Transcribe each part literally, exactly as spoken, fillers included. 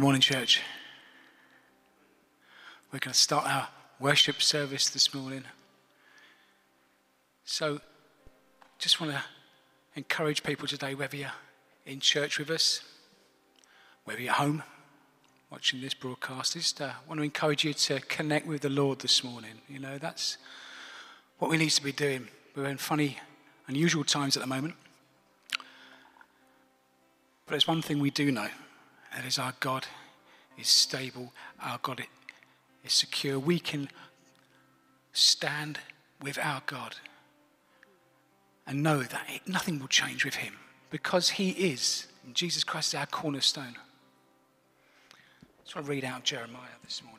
morning, church. We're going to start our worship service this morning. So, just want to encourage people today, whether you're in church with us, whether you're at home watching this broadcast, just uh, want to encourage you to connect with the Lord this morning. You know, that's what we need to be doing. We're in funny, unusual times at the moment. But there's one thing we do know, and that is our God is stable, our God is secure. We can stand with our God and know that it, nothing will change with him, because he is, and Jesus Christ is our cornerstone. So I'll read out Jeremiah this morning.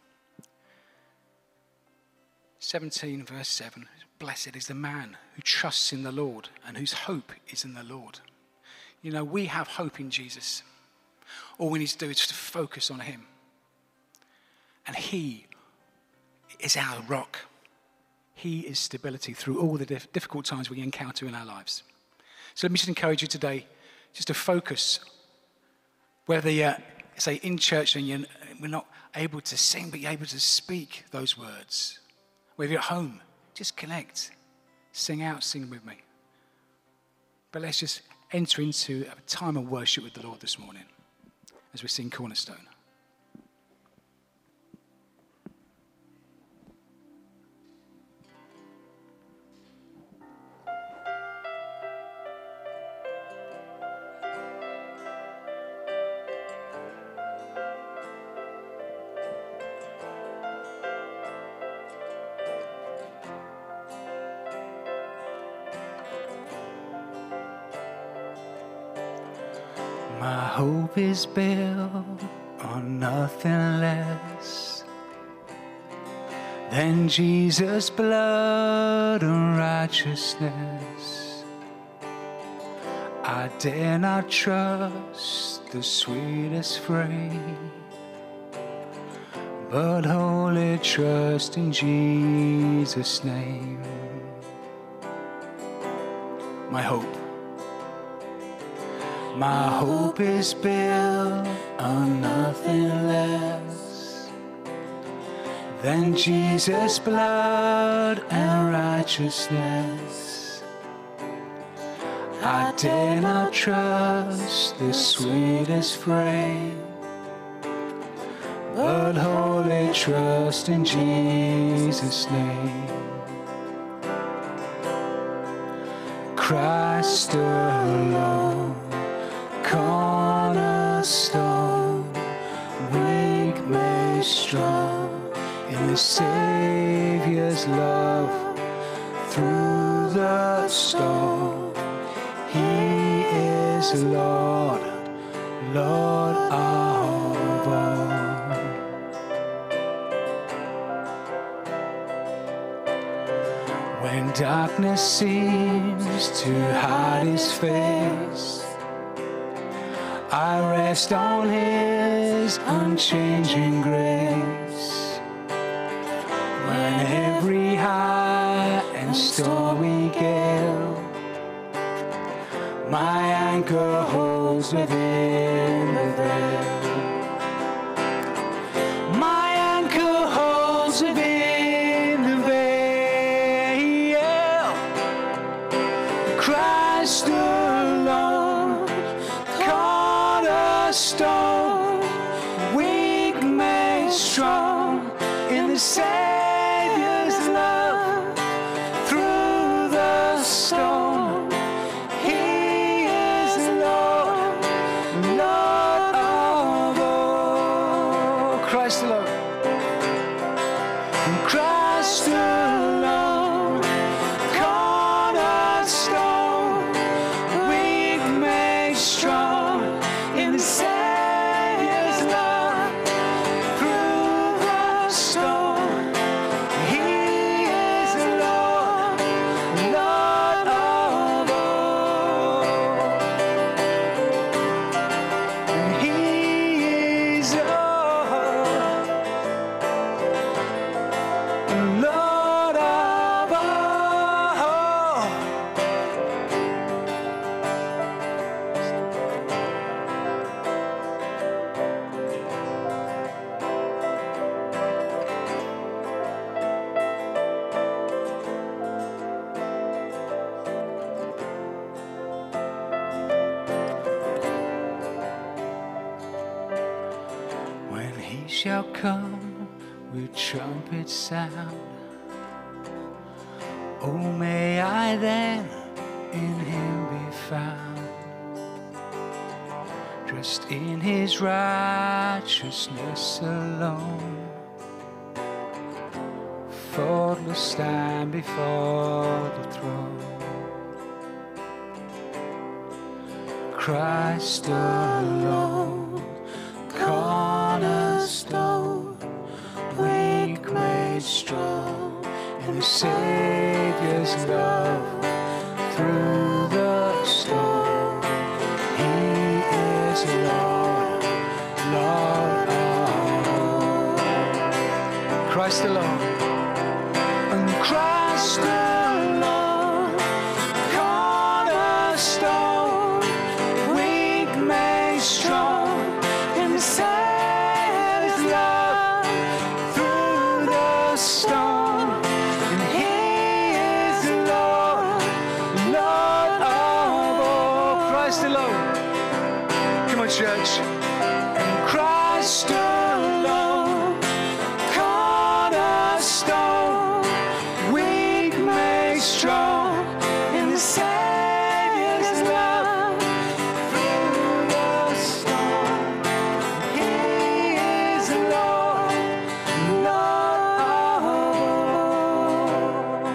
seventeen verse seven. Blessed is the man who trusts in the Lord and whose hope is in the Lord. You know, we have hope in Jesus. All we need to do is to focus on him. And he is our rock. He is stability through all the dif- difficult times we encounter in our lives. So let me just encourage you today just to focus. Whether you're, say, in church and you're, we're not able to sing, but you're able to speak those words. Whether you're at home, just connect. Sing out, sing with me. But let's just enter into a time of worship with the Lord this morning as we sing Cornerstone. My hope is built on nothing less than Jesus' blood and righteousness. I dare not trust the sweetest frame, but wholly trust in Jesus' name. My hope. My hope is built on nothing less than Jesus' blood and righteousness. I dare not trust the sweetest frame, but wholly trust in Jesus' name. Christ alone, cornerstone, weak made strong in the Savior's love. Through the storm, he is Lord, Lord of all. When darkness seems to hide his face, I rest on his unchanging grace. When every high and stormy gale my anchor holds within the veil, my anchor holds within the veil. Christ alone, cornerstone, weak made strong in the Savior's love. Through the storm, he is Lord, Lord of all. Christ alone, Christ alone, cornerstone, weak made strong in the Savior's love. Through the storm, he is Lord, Lord of all. And he is Lord. shall come with trumpet sound. Oh, may I then in him be found, dressed in his righteousness alone, faultless stand before the throne. Christ alone, cornerstone, weak made strong, in the Saviour's love through the storm. He is Lord, Lord of all. Christ alone, and Christ alone, cornerstone, weak made strong, in the Saviour's love through the storm. And He is Lord, Lord of all. Christ alone. Come on, church. And Christ alone, cornerstone, weak made strong, in the Saviour's love through the storm. He is Lord, Lord of all.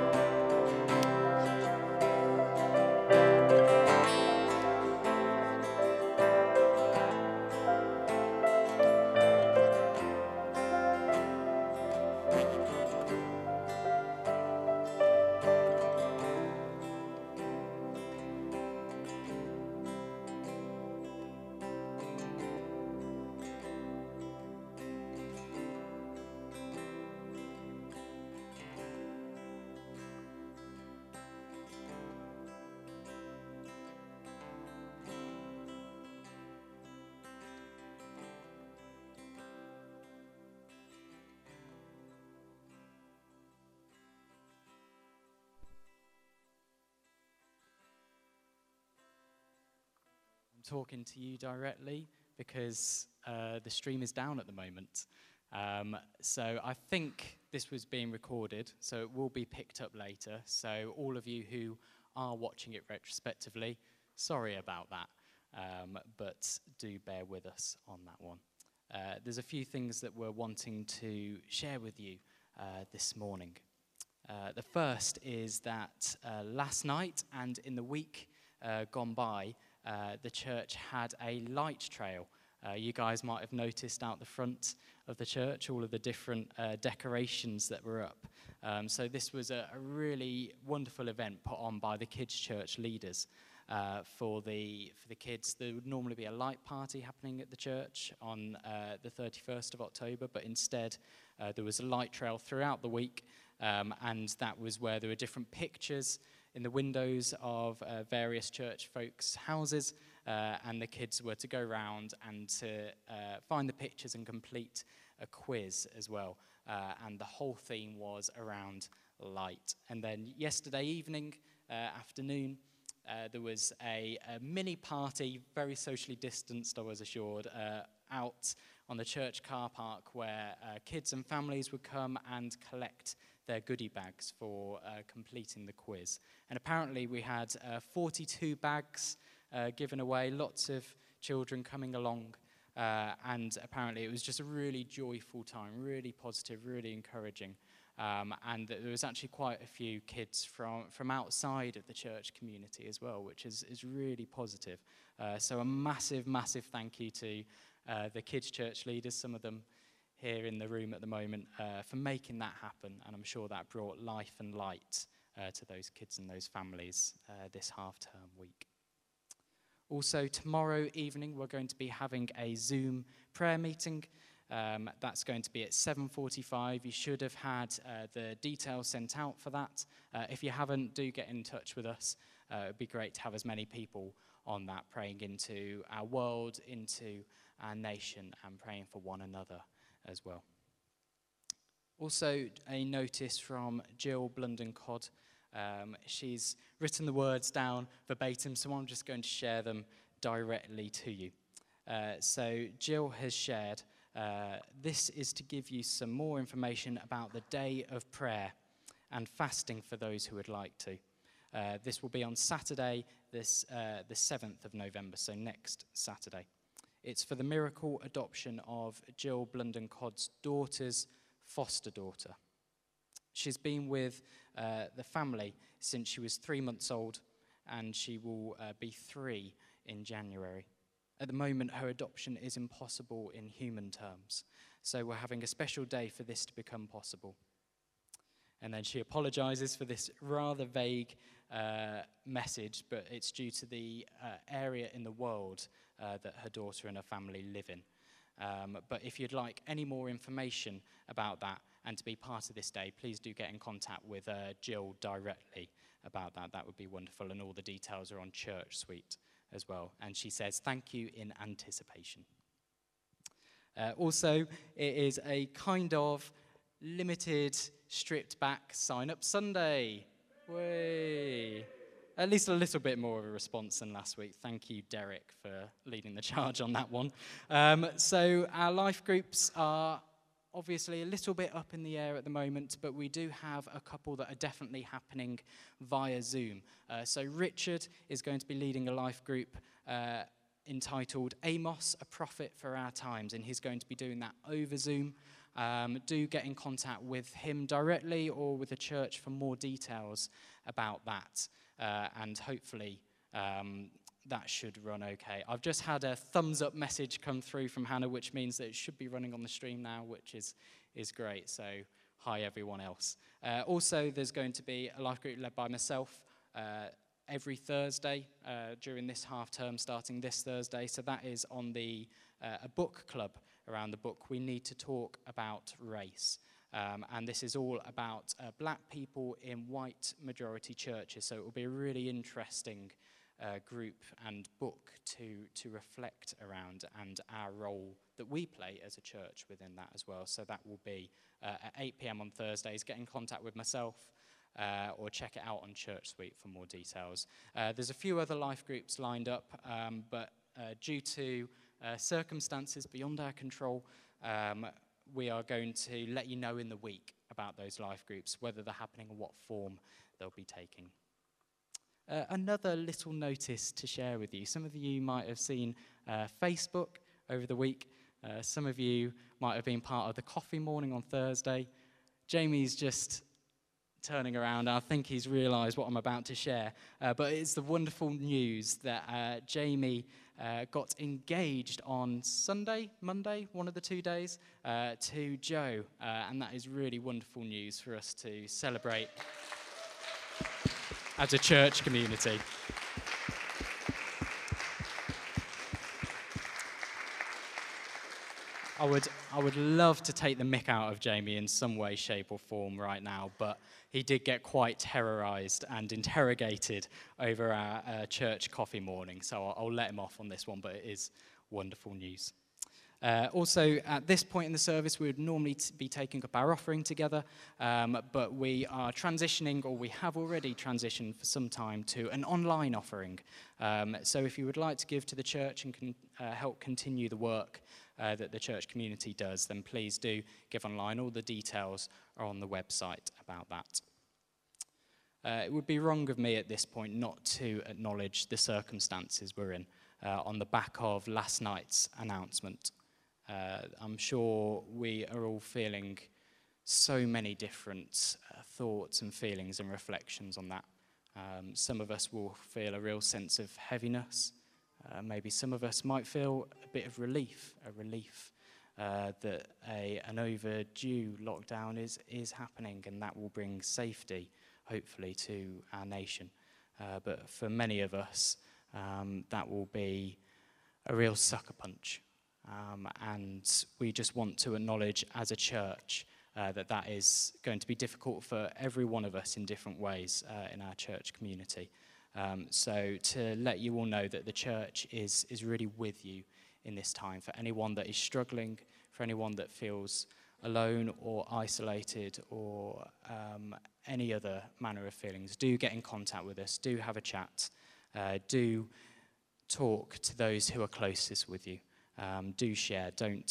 Talking to you directly because uh, the stream is down at the moment. Um, so I think this was being recorded, so it will be picked up later. So all of you who are watching it retrospectively, sorry about that, um, but do bear with us on that one. Uh, there's a few things that we're wanting to share with you uh, this morning. Uh, the first is that uh, last night and in the week uh, gone by, Uh, the church had a light trail. Uh, you guys might have noticed out the front of the church all of the different uh, decorations that were up. Um, so this was a, a really wonderful event put on by the kids' church leaders uh, for the for the kids. There would normally be a light party happening at the church on uh, the thirty-first of October, but instead uh, there was a light trail throughout the week, um, and that was where there were different pictures in the windows of uh, various church folks' houses, uh, and the kids were to go round and to uh, find the pictures and complete a quiz as well. Uh, and the whole theme was around light. And then yesterday evening, uh, afternoon, uh, there was a, a mini party, very socially distanced, I was assured, uh, out on the church car park where uh, kids and families would come and collect their goodie bags for uh, completing the quiz. And apparently we had uh, forty-two bags uh, given away, lots of children coming along, uh, and apparently it was just a really joyful time, really positive, really encouraging. Um, and there was actually quite a few kids from, from outside of the church community as well, which is, is really positive. Uh, so a massive, massive thank you to uh, the kids' church leaders, some of them here in the room at the moment, uh, for making that happen. And I'm sure that brought life and light uh, to those kids and those families uh, this half-term week. Also, tomorrow evening, we're going to be having a Zoom prayer meeting. Um, that's going to be at seven forty-five. You should have had uh, the details sent out for that. Uh, if you haven't, do get in touch with us. Uh, it'd be great to have as many people on that, praying into our world, into our nation, and praying for one another as well. Also, a notice from Jill Blunden-Codd. Um, she's written the words down verbatim, so I'm just going to share them directly to you. Uh, so Jill has shared Uh, this is to give you some more information about the day of prayer and fasting for those who would like to. Uh, this will be on Saturday, this, uh, the seventh of November, so next Saturday. It's for the miracle adoption of Jill Blunden Codd's daughter's foster daughter. She's been with uh, the family since she was three months old, and she will uh, be three in January. At the moment, her adoption is impossible in human terms, so we're having a special day for this to become possible. And then she apologizes for this rather vague uh, message, but it's due to the uh, area in the world uh, that her daughter and her family live in. Um, but if you'd like any more information about that and to be part of this day, please do get in contact with uh, Jill directly about that. That would be wonderful, and all the details are on Church Suite as well. And she says, thank you in anticipation. Uh, also, it is a kind of limited, stripped back sign-up Sunday. Way. At least a little bit more of a response than last week. Thank you, Derek, for leading the charge on that one. Um, so our life groups are obviously a little bit up in the air at the moment, but we do have a couple that are definitely happening via Zoom. Uh, so Richard is going to be leading a life group uh, entitled Amos, a Prophet for Our Times, and he's going to be doing that over Zoom. Um, do get in contact with him directly or with the church for more details about that, uh, and hopefully um, that should run okay. I've just had a thumbs up message come through from Hannah, which means that it should be running on the stream now, which is, is great. So hi, everyone else. Uh, also, there's going to be a life group led by myself uh, every Thursday uh, during this half term, starting this Thursday. So that is on the uh, a book club around the book We Need to Talk About Race. Um, and this is all about uh, black people in white majority churches. So it will be a really interesting uh, group and book to, to reflect around, and our role that we play as a church within that as well. So that will be uh, at eight p.m. on Thursdays. Get in contact with myself uh, or check it out on Church Suite for more details. Uh, there's a few other life groups lined up, um, but uh, due to Uh, circumstances beyond our control, um, we are going to let you know in the week about those life groups, whether they're happening and what form they'll be taking. Uh, another little notice to share with you. Some of you might have seen uh, Facebook over the week. Uh, some of you might have been part of the coffee morning on Thursday. Jamie's just turning around. I think he's realised what I'm about to share. Uh, but it's the wonderful news that uh, Jamie uh, got engaged on Sunday, Monday, one of the two days, uh, to Joe. Uh, and that is really wonderful news for us to celebrate as a church community. I would, I would love to take the mick out of Jamie in some way, shape or form right now, but he did get quite terrorised and interrogated over our uh, church coffee morning, so I'll, I'll let him off on this one, but it is wonderful news. Uh, also, at this point in the service, we would normally t- be taking up our offering together, um, but we are transitioning, or we have already transitioned for some time, to an online offering. Um, so if you would like to give to the church and can uh, help continue the work uh, that the church community does, then please do give online. All the details are on the website about that. Uh, it would be wrong of me at this point not to acknowledge the circumstances we're in uh, on the back of last night's announcement. Uh, I'm sure we are all feeling so many different uh, thoughts and feelings and reflections on that. Um, some of us will feel a real sense of heaviness. Uh, maybe some of us might feel a bit of relief, a relief uh, that a, an overdue lockdown is, is happening, and that will bring safety, hopefully, to our nation. Uh, but for many of us, um, that will be a real sucker punch. Um, and we just want to acknowledge as a church uh, that that is going to be difficult for every one of us in different ways uh, in our church community. Um, so to let you all know that the church is, is really with you in this time. For anyone that is struggling, for anyone that feels alone or isolated or um, any other manner of feelings, do get in contact with us, do have a chat, uh, do talk to those who are closest with you. Um, do share, don't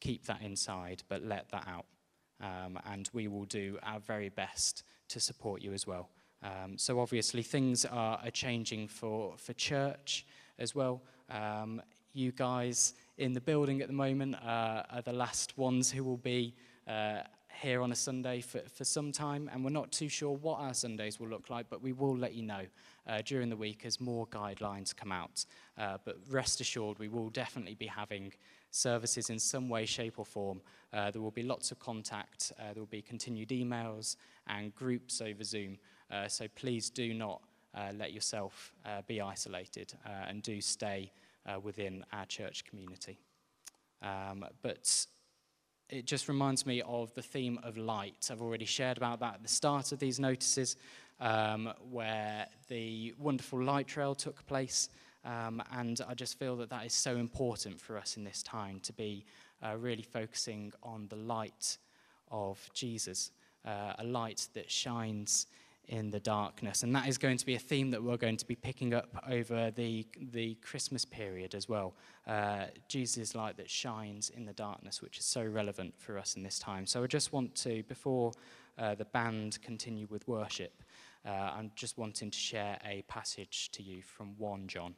keep that inside, but let that out. Um, and we will do our very best to support you as well. Um, so obviously things are, are changing for, for church as well. Um, you guys in the building at the moment uh, are the last ones who will be uh, here on a Sunday for, for some time, and we're not too sure what our Sundays will look like, but we will let you know uh, during the week as more guidelines come out. Uh, but rest assured, we will definitely be having services in some way, shape or form. Uh, there will be lots of contact, uh, there will be continued emails and groups over Zoom, uh, so please do not uh, let yourself uh, be isolated uh, and do stay uh, within our church community. Um, but it just reminds me of the theme of light. I've already shared about that at the start of these notices, um, where the wonderful light trail took place, um, and I just feel that that is so important for us in this time, to be uh, really focusing on the light of Jesus, uh, a light that shines in the darkness. And that is going to be a theme that we're going to be picking up over the the Christmas period as well. Uh, Jesus' light that shines in the darkness, which is so relevant for us in this time. So I just want to, before uh, the band continue with worship, uh, I'm just wanting to share a passage to you from First John.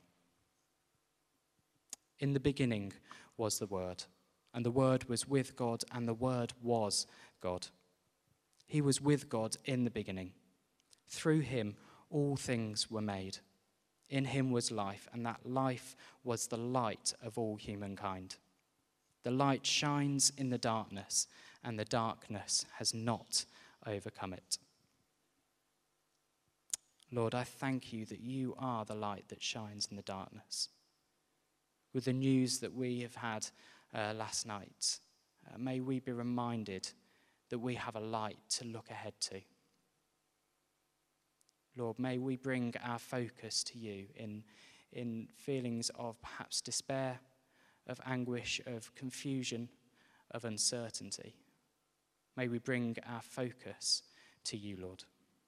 In the beginning was the Word, and the Word was with God, and the Word was God. He was with God in the beginning. Through him all things were made. In him was life, and that life was the light of all humankind. The light shines in the darkness, and the darkness has not overcome it. Lord, I thank you that you are the light that shines in the darkness. With the news that we have had uh, last night, uh, may we be reminded that we have a light to look ahead to. Lord, may we bring our focus to you in, in feelings of perhaps despair, of anguish, of confusion, of uncertainty. May we bring our focus to you, Lord.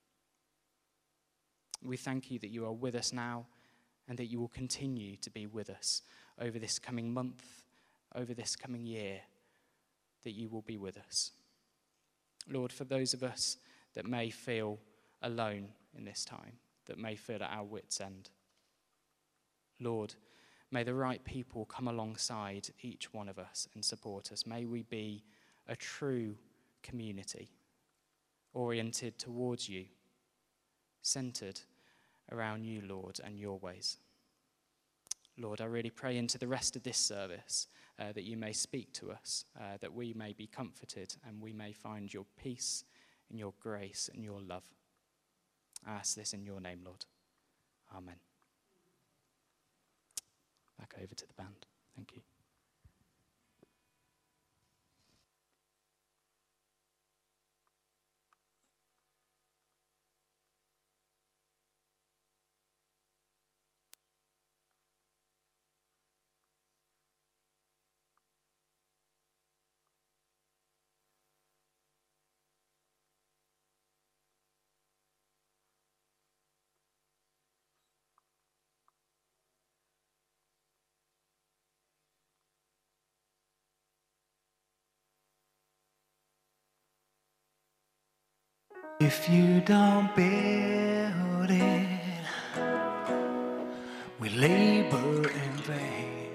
We thank you that you are with us now, and that you will continue to be with us over this coming month, over this coming year, that you will be with us. Lord, for those of us that may feel alone in this time, that may feel at our wits' end, Lord, may the right people come alongside each one of us and support us. May we be a true community, oriented towards you, centered around you, Lord, and your ways. Lord, I really pray into the rest of this service uh, that you may speak to us, uh, that we may be comforted and we may find your peace and your grace and your love. I ask this in your name, Lord. Amen. Back over to the band. Thank you. If you don't build it, we labor in vain.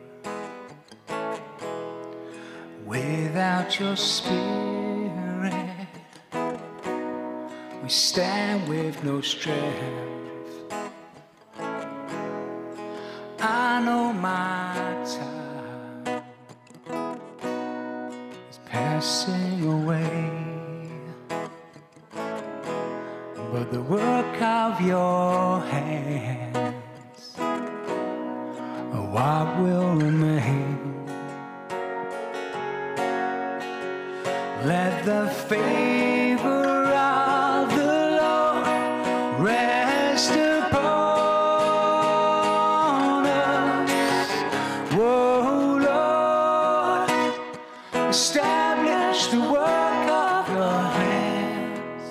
Without your spirit, we stand with no strength. I know my time is passing away, but the work of your hands, oh, what will remain? Let the favor of the Lord rest upon us. Whoa, Lord, establish the work of your hands.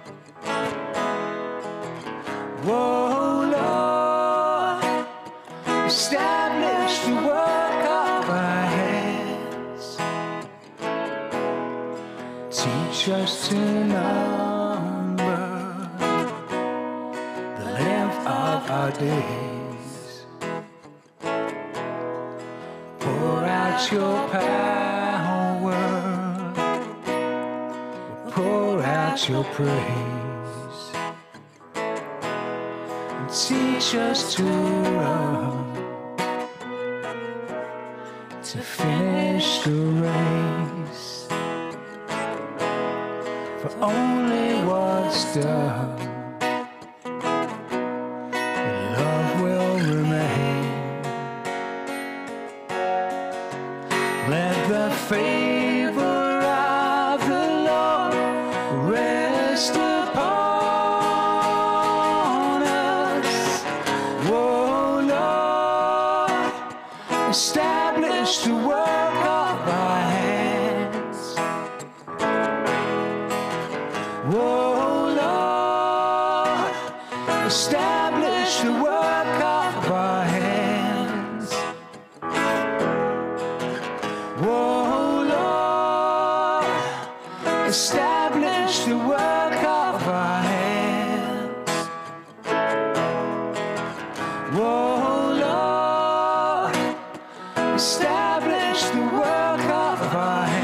Whoa, Lord, establish the work of our hands. Teach us to number the length of our days. Pour out your power, pour out your praise, and teach us to run, to finish the race. For only what's done, love will remain. Let the favor of the Lord rest upon us. Oh Lord, establish the work of our hands. Oh Lord, establish the work of our hands. Oh Lord, establish the work of our hands. Oh Lord, establish the work of our hands.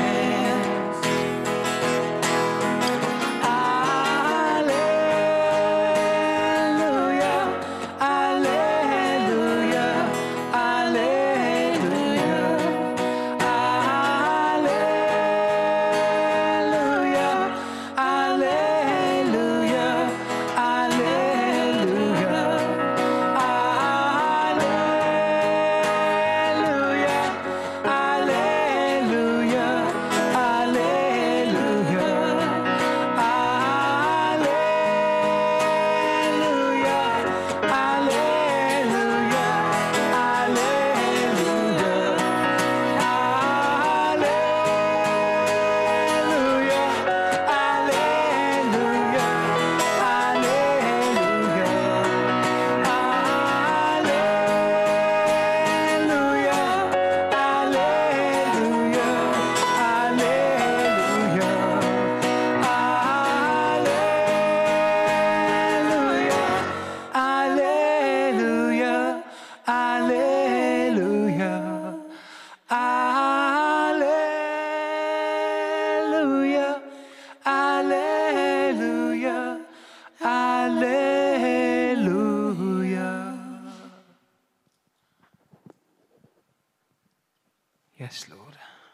Yes, Lord.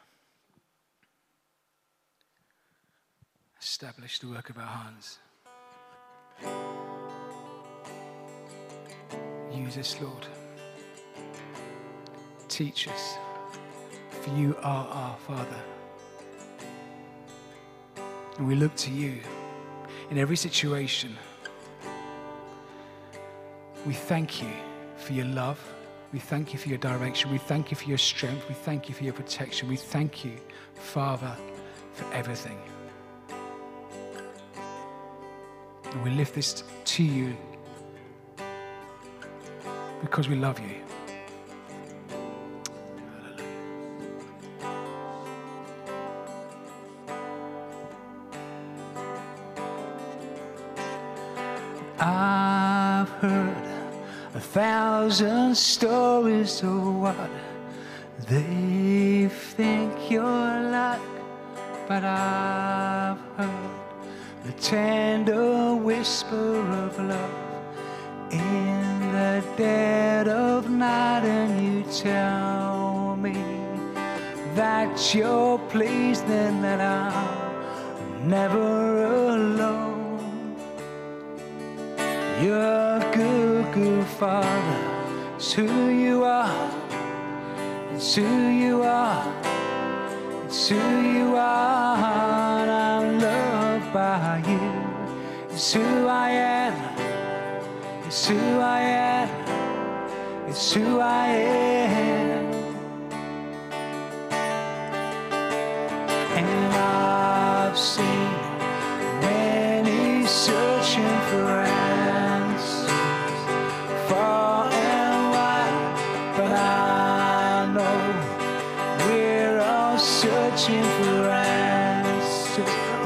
Establish the work of our hands. Use us, Lord. Teach us, for you are our Father. And we look to you in every situation. We thank you for your love. We thank you for your direction. We thank you for your strength. We thank you for your protection. We thank you, Father, for everything. And we lift this to you because we love you. I've heard a thousand stories of what they think you're like, but I've heard the tender whisper of love in the dead of night, and you tell me that you're pleased and that I'm never alone. You're a good, good Father. It's who you are. It's who you are. It's who you are. And I'm loved by you. It's who I am. It's who I am. It's who I am. And I've seen many searching for answers, far and wide, but I know we're all searching for answers.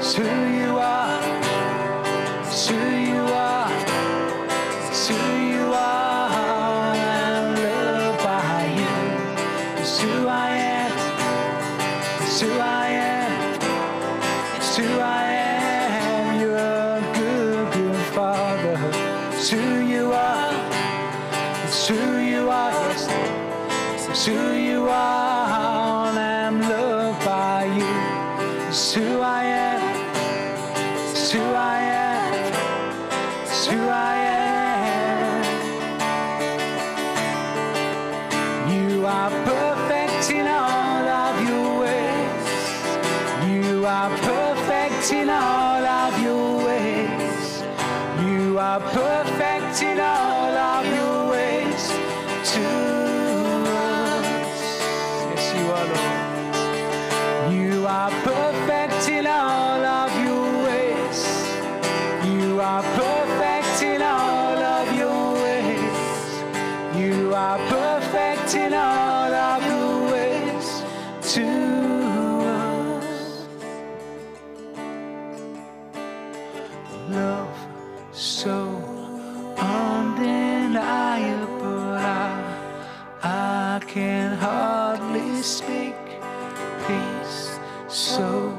It's who you are. It's who you are. It's who you are. I'm loved by you. It's who I am. It's who I am. It's who I am. You're a good, good Father. It's who you are. It's who you are. Yes. It's who you are. And I'm loved by you. It's who I am. It's who I am. It's who I am. You are perfect in all of your ways. You are perfect in all of your ways. You are perfect in all of your ways to us. Yes, you are, Lord. You are perfect in all of your ways. You are perfect in all of your ways. You are perfect in all of your ways to us. Love so undeniable, I, I can hardly speak. Peace so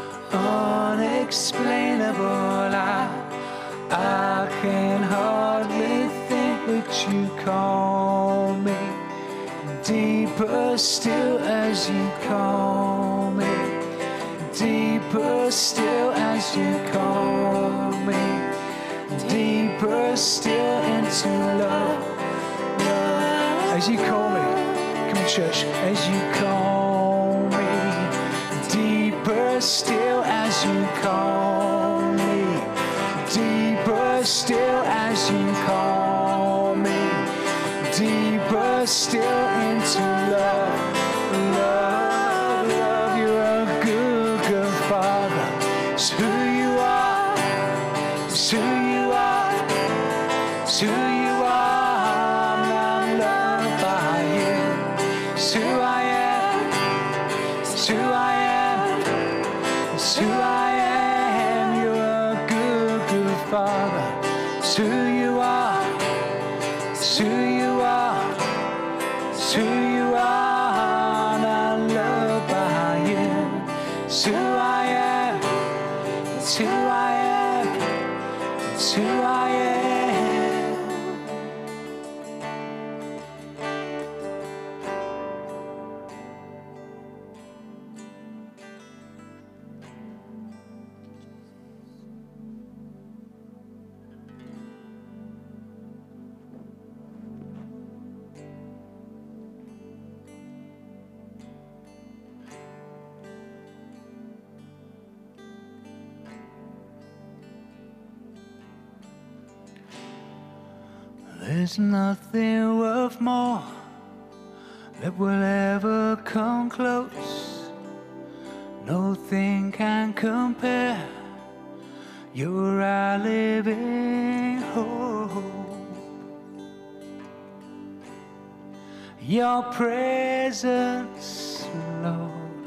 unexplainable, I, I can hardly think what you call me. Deeper still as you call me. Deeper still as you call me. Deeper still into love. Love. As you call me. Come on, church. As you call me. Deeper still as you call me. Deeper still as you call me. Deeper still into love. Love, love. You're a good, good Father. It's who you are. It's who you are. It's who you are. I'm loved by you. It's who I am. It's who I am. It's who I am. You're a good, good Father. It's who you are. It's who you are. It's who you are. And I'm loved by you. It's who I am. It's who I am. It's who I am. There's nothing worth more that will ever come close. Nothing can compare. You're our living hope. Your presence, Lord.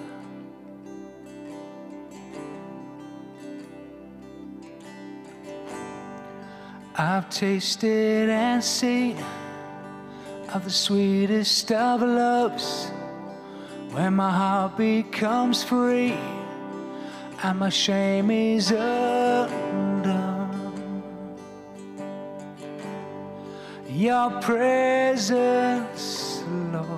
I've tasted and seen of the sweetest of loves, when my heart becomes free and my shame is undone. Your presence, Lord.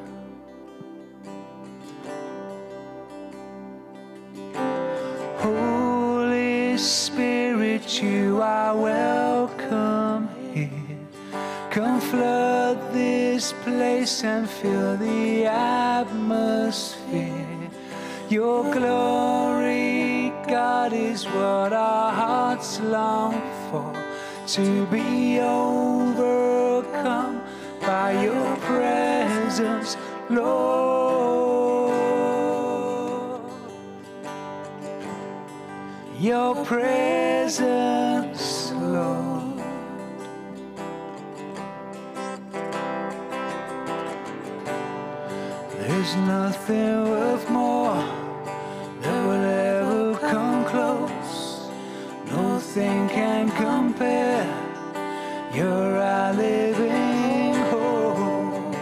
Holy Spirit, you are welcome here. Come flood this place and fill the atmosphere. Your glory, God, is what our hearts long for, to be overcome by your presence, Lord. Your presence, Lord. There's nothing worth more that will ever come close. can compare. You're our living hope.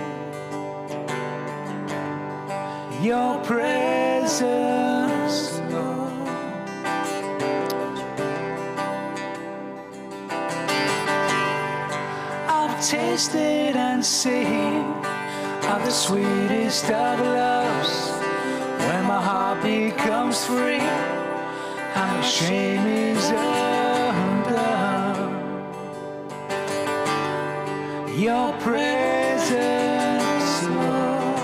Your presence, Lord. I've tasted and seen of the sweetest of loves, when my heart becomes free and the shame is undone. Your presence, Lord.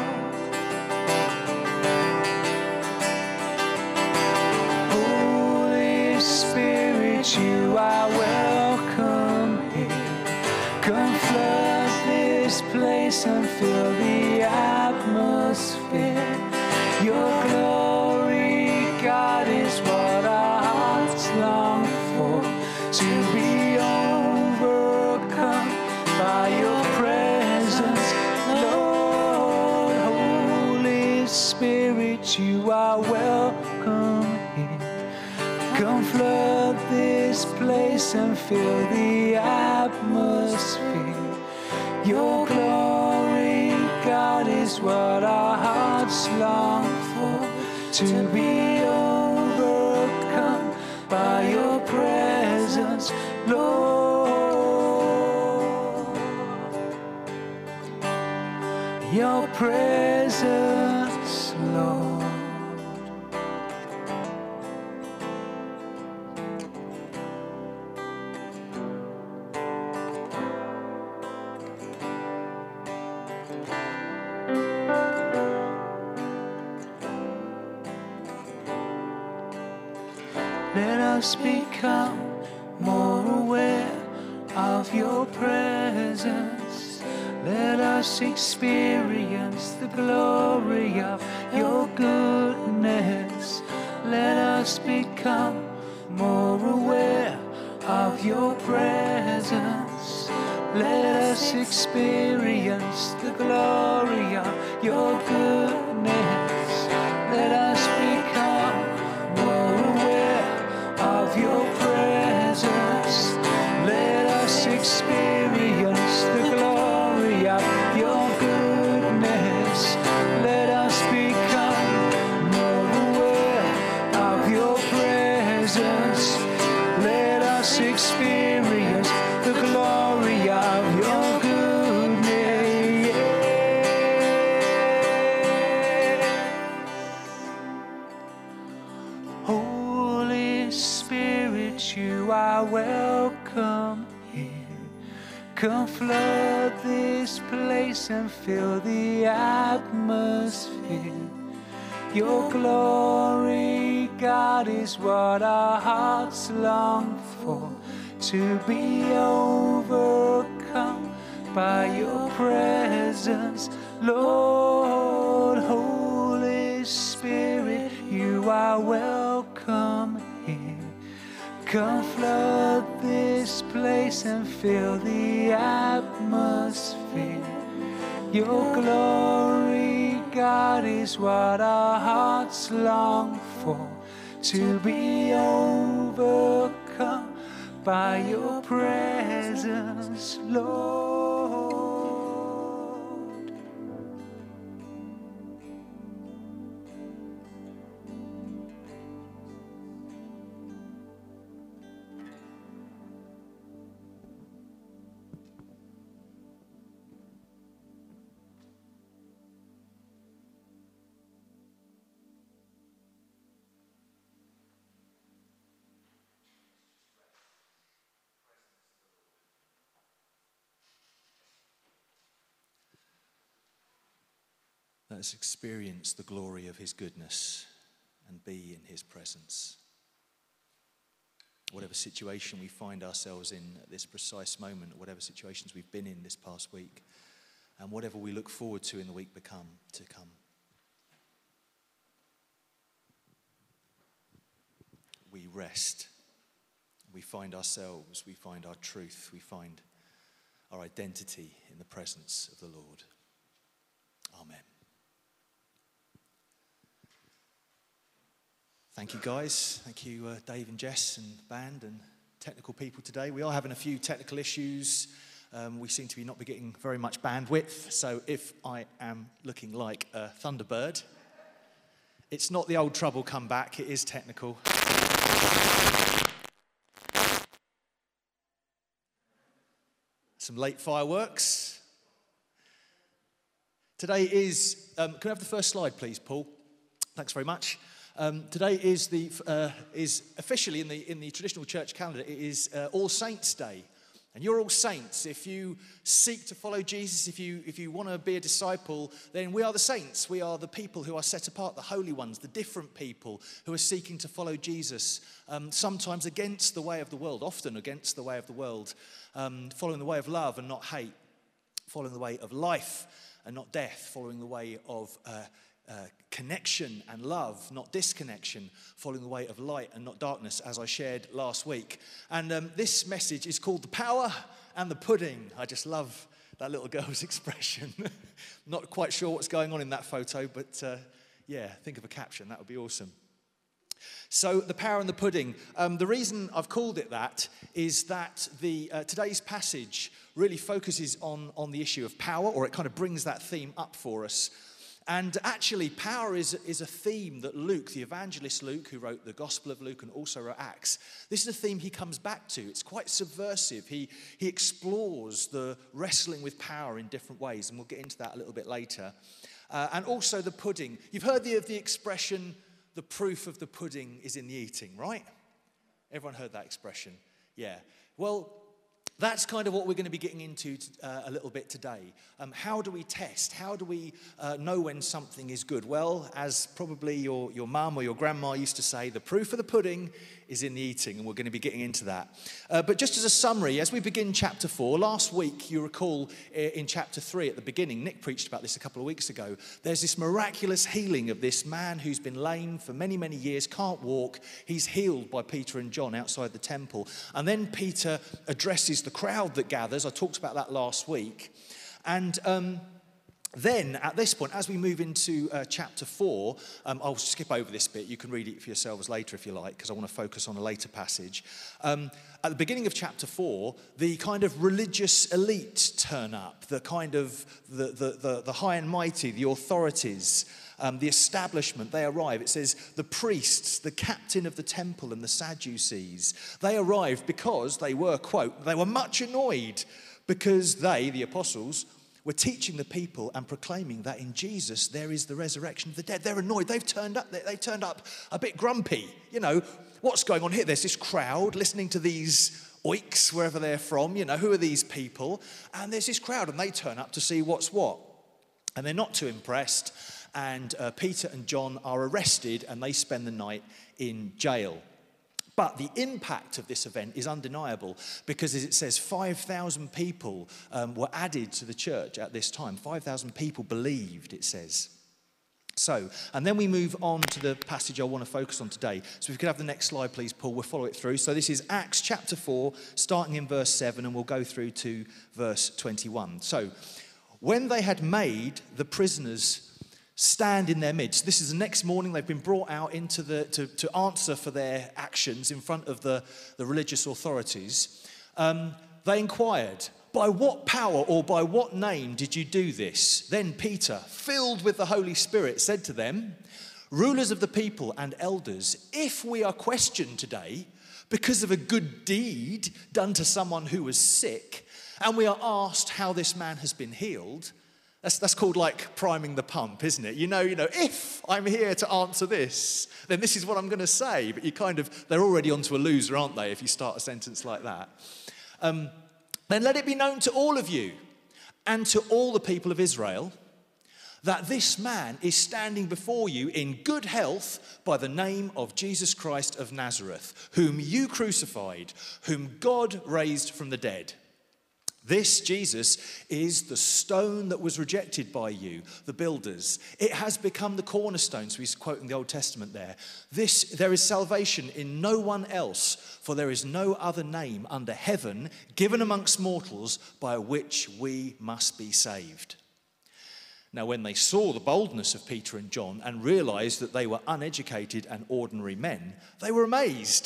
Holy Spirit, you are welcome here. Come flood this place and fill the atmosphere. Your glory, God, is what our hearts long for, to be overcome by your presence, Lord. Holy Spirit, you are welcome here. Come flood this place and fill the atmosphere. Your glory, God, is what our hearts long for, to be overcome by your presence, Lord. Your presence, Lord. Let us become more aware of your presence. Let us experience the glory of your goodness. Let us become more aware of your presence. Let us experience the glory of your goodness. Let us become more aware of your presence. Let us experience the glory of your goodness. Let us become more aware of your presence. Let us experience the glory of your goodness. Holy Spirit, you are welcome here. Come flood this place and fill the atmosphere. Your glory, God, is what our hearts long for, to be overcome by your presence, Lord. Holy Spirit, you are welcome here. Come flood this place and fill the atmosphere. Your glory, God, is what our hearts long for, to be overcome by your presence, Lord. Let us experience the glory of his goodness and be in his presence. Whatever situation we find ourselves in at this precise moment, whatever situations we've been in this past week, and whatever we look forward to in the week become, to come. We rest. We find ourselves, we find our truth, we find our identity in the presence of the Lord. Amen. Thank you, guys. Thank you, uh, Dave and Jess and band, and technical people today. We are having a few technical issues. Um, we seem to be not be getting very much bandwidth. So if I am looking like a Thunderbird, it's not the old trouble come back. It is technical. Some late fireworks. Today is, um, can I have the first slide, please, Paul? Thanks very much. Um, today is the uh, is officially in the in the traditional church calendar. It is uh, All Saints' Day, and you're all saints. If you seek to follow Jesus, if you if you want to be a disciple, then we are the saints. We are the people who are set apart, the holy ones, the different people who are seeking to follow Jesus. Um, sometimes against the way of the world, often against the way of the world, um, following the way of love and not hate, following the way of life and not death, following the way of uh, Uh, connection and love, not disconnection, following the way of light and not darkness, as I shared last week. And um, this message is called The Power and the Pudding. I just love that little girl's expression. Not quite sure what's going on in that photo, but uh, yeah, think of a caption. That would be awesome. So, the power and the pudding. Um, the reason I've called it that is that the uh, today's passage really focuses on, on the issue of power, or it kind of brings that theme up for us. And actually, power is, is a theme that Luke, the evangelist Luke, who wrote the Gospel of Luke and also wrote Acts, this is a theme he comes back to. It's quite subversive. He, he explores the wrestling with power in different ways, and we'll get into that a little bit later. Uh, and also the pudding. You've heard the, of the expression, the proof of the pudding is in the eating, right? Everyone heard that expression? Yeah. Well, that's kind of what we're going to be getting into uh, a little bit today. Um, how do we test? How do we uh, know when something is good? Well, as probably your, your mum or your grandma used to say, the proof of the pudding is in the eating, and we're going to be getting into that. Uh, but just as a summary, as we begin chapter four, last week, you recall in chapter three at the beginning, Nick preached about this a couple of weeks ago, there's this miraculous healing of this man who's been lame for many, many years, can't walk. He's healed by Peter and John outside the temple. And then Peter addresses the crowd that gathers. I talked about that last week. And um, then at this point, as we move into uh, chapter four, um, I'll skip over this bit. You can read it for yourselves later if you like, because I want to focus on a later passage. Um, at the beginning of chapter four, the kind of religious elite turn up, the kind of the, the, the, the high and mighty, the authorities, um, the establishment, they arrive. It says the priests, the captain of the temple and the Sadducees, they arrived because they were, quote, they were much annoyed because they, the apostles, were teaching the people and proclaiming that in Jesus there is the resurrection of the dead. They're annoyed. They've turned up. They, they turned up a bit grumpy. You know, what's going on here? There's this crowd listening to these oiks, wherever they're from. You know, who are these people? And there's this crowd, and they turn up to see what's what. And they're not too impressed. And uh, Peter and John are arrested, and they spend the night in jail. But the impact of this event is undeniable because, as it says, five thousand people um, were added to the church at this time. five thousand people believed, it says. So, and then we move on to the passage I want to focus on today. So if you could have the next slide, please, Paul, we'll follow it through. So this is Acts chapter four, starting in verse seven, and we'll go through to verse twenty-one. So, when they had made the prisoners stand in their midst. This is the next morning. They've been brought out into the to, to answer for their actions in front of the, the religious authorities. Um, they inquired, by what power or by what name did you do this? Then Peter, filled with the Holy Spirit, said to them, rulers of the people and elders, if we are questioned today because of a good deed done to someone who was sick, and we are asked how this man has been healed, That's, that's called like priming the pump, isn't it? You know, you know, if I'm here to answer this, then this is what I'm going to say. But you kind of, they're already onto a loser, aren't they, if you start a sentence like that. Um, then let it be known to all of you and to all the people of Israel that this man is standing before you in good health by the name of Jesus Christ of Nazareth, whom you crucified, whom God raised from the dead. This, Jesus, is the stone that was rejected by you, the builders. It has become the cornerstone. So he's quoting the Old Testament there. This, there is salvation in no one else, for there is no other name under heaven given amongst mortals by which we must be saved. Now, when they saw the boldness of Peter and John and realized that they were uneducated and ordinary men, they were amazed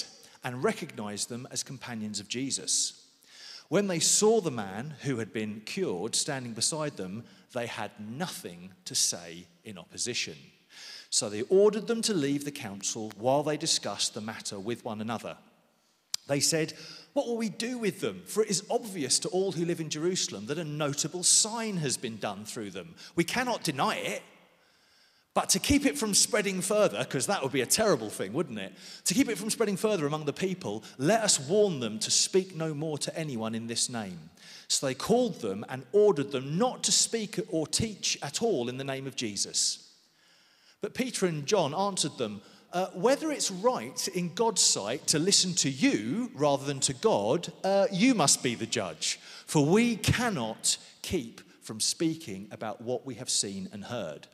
and recognized them as companions of Jesus. When they saw the man who had been cured standing beside them, they had nothing to say in opposition. So they ordered them to leave the council while they discussed the matter with one another. They said, "What will we do with them? For it is obvious to all who live in Jerusalem that a notable sign has been done through them. We cannot deny it. But to keep it from spreading further," because that would be a terrible thing, wouldn't it? "To keep it from spreading further among the people, let us warn them to speak no more to anyone in this name." So they called them and ordered them not to speak or teach at all in the name of Jesus. But Peter and John answered them, uh, "Whether it's right in God's sight to listen to you rather than to God, uh, you must be the judge. For we cannot keep from speaking about what we have seen and heard."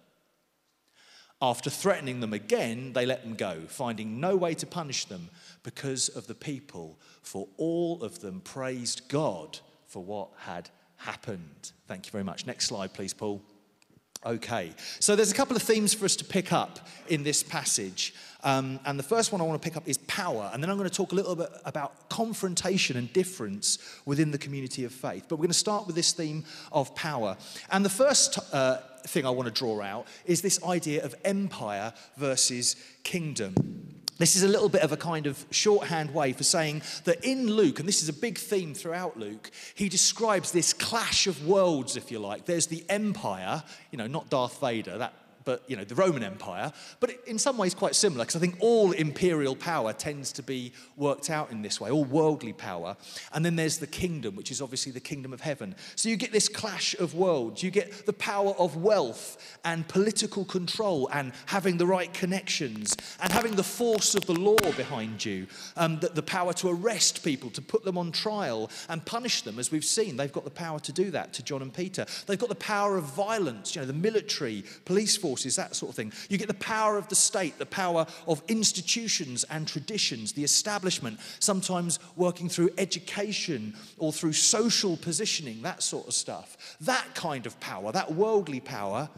After threatening them again, they let them go, finding no way to punish them because of the people, for all of them praised God for what had happened. Thank you very much. Next slide, please, Paul. Okay, so there's a couple of themes for us to pick up in this passage. Um, and the first one I want to pick up is power. And then I'm going to talk a little bit about confrontation and difference within the community of faith. But we're going to start with this theme of power. And the first uh, thing I want to draw out is this idea of empire versus kingdom. This is a little bit of a kind of shorthand way for saying that in Luke, and this is a big theme throughout Luke, he describes this clash of worlds, if you like. There's the empire, you know, not Darth Vader, that, but, you know, the Roman Empire, but in some ways quite similar, because I think all imperial power tends to be worked out in this way, all worldly power. And then there's the kingdom, which is obviously the kingdom of heaven. So you get this clash of worlds. You get the power of wealth and political control and having the right connections and having the force of the law behind you, um, the, the power to arrest people, to put them on trial and punish them, as we've seen. They've got the power to do that to John and Peter. They've got the power of violence, you know, the military, police forces, that sort of thing. You get the power of the state, the power of institutions and traditions, the establishment, sometimes working through education or through social positioning, that sort of stuff. That kind of power, that worldly power,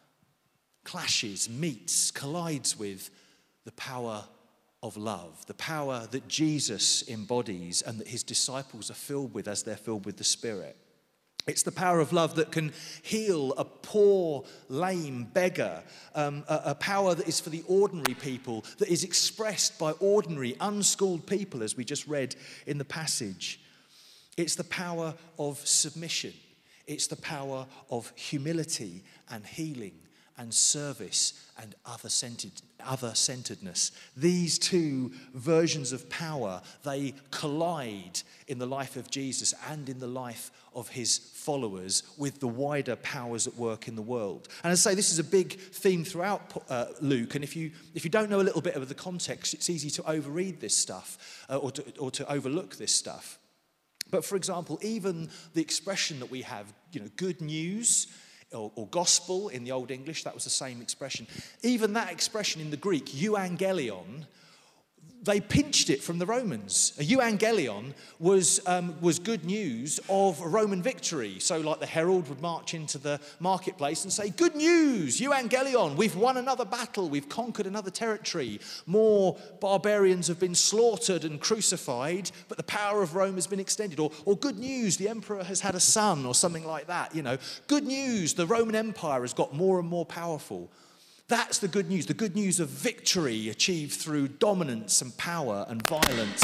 clashes, meets, collides with the power of love, the power that Jesus embodies and that his disciples are filled with as they're filled with the Spirit. It's the power of love that can heal a poor, lame beggar, um, a, a power that is for the ordinary people, that is expressed by ordinary, unschooled people, as we just read in the passage. It's the power of submission. It's the power of humility and healing and service and other-centered, other-centeredness. These two versions of power, they collide in the life of Jesus and in the life of his followers with the wider powers at work in the world. And as I say, this is a big theme throughout uh, Luke, and if you if you don't know a little bit of the context, it's easy to overread this stuff uh, or, to, or to overlook this stuff. But for example, even the expression that we have, you know, good news, Or, or gospel in the Old English, that was the same expression. Even that expression in the Greek, euangelion, they pinched it from the Romans. A euangelion was, um, was good news of a Roman victory. So like the herald would march into the marketplace and say, "Good news, euangelion, we've won another battle, we've conquered another territory. More barbarians have been slaughtered and crucified, but the power of Rome has been extended." Or, or good news, the emperor has had a son, or something like that. You know, good news, the Roman Empire has got more and more powerful. That's the good news, the good news of victory achieved through dominance and power and violence.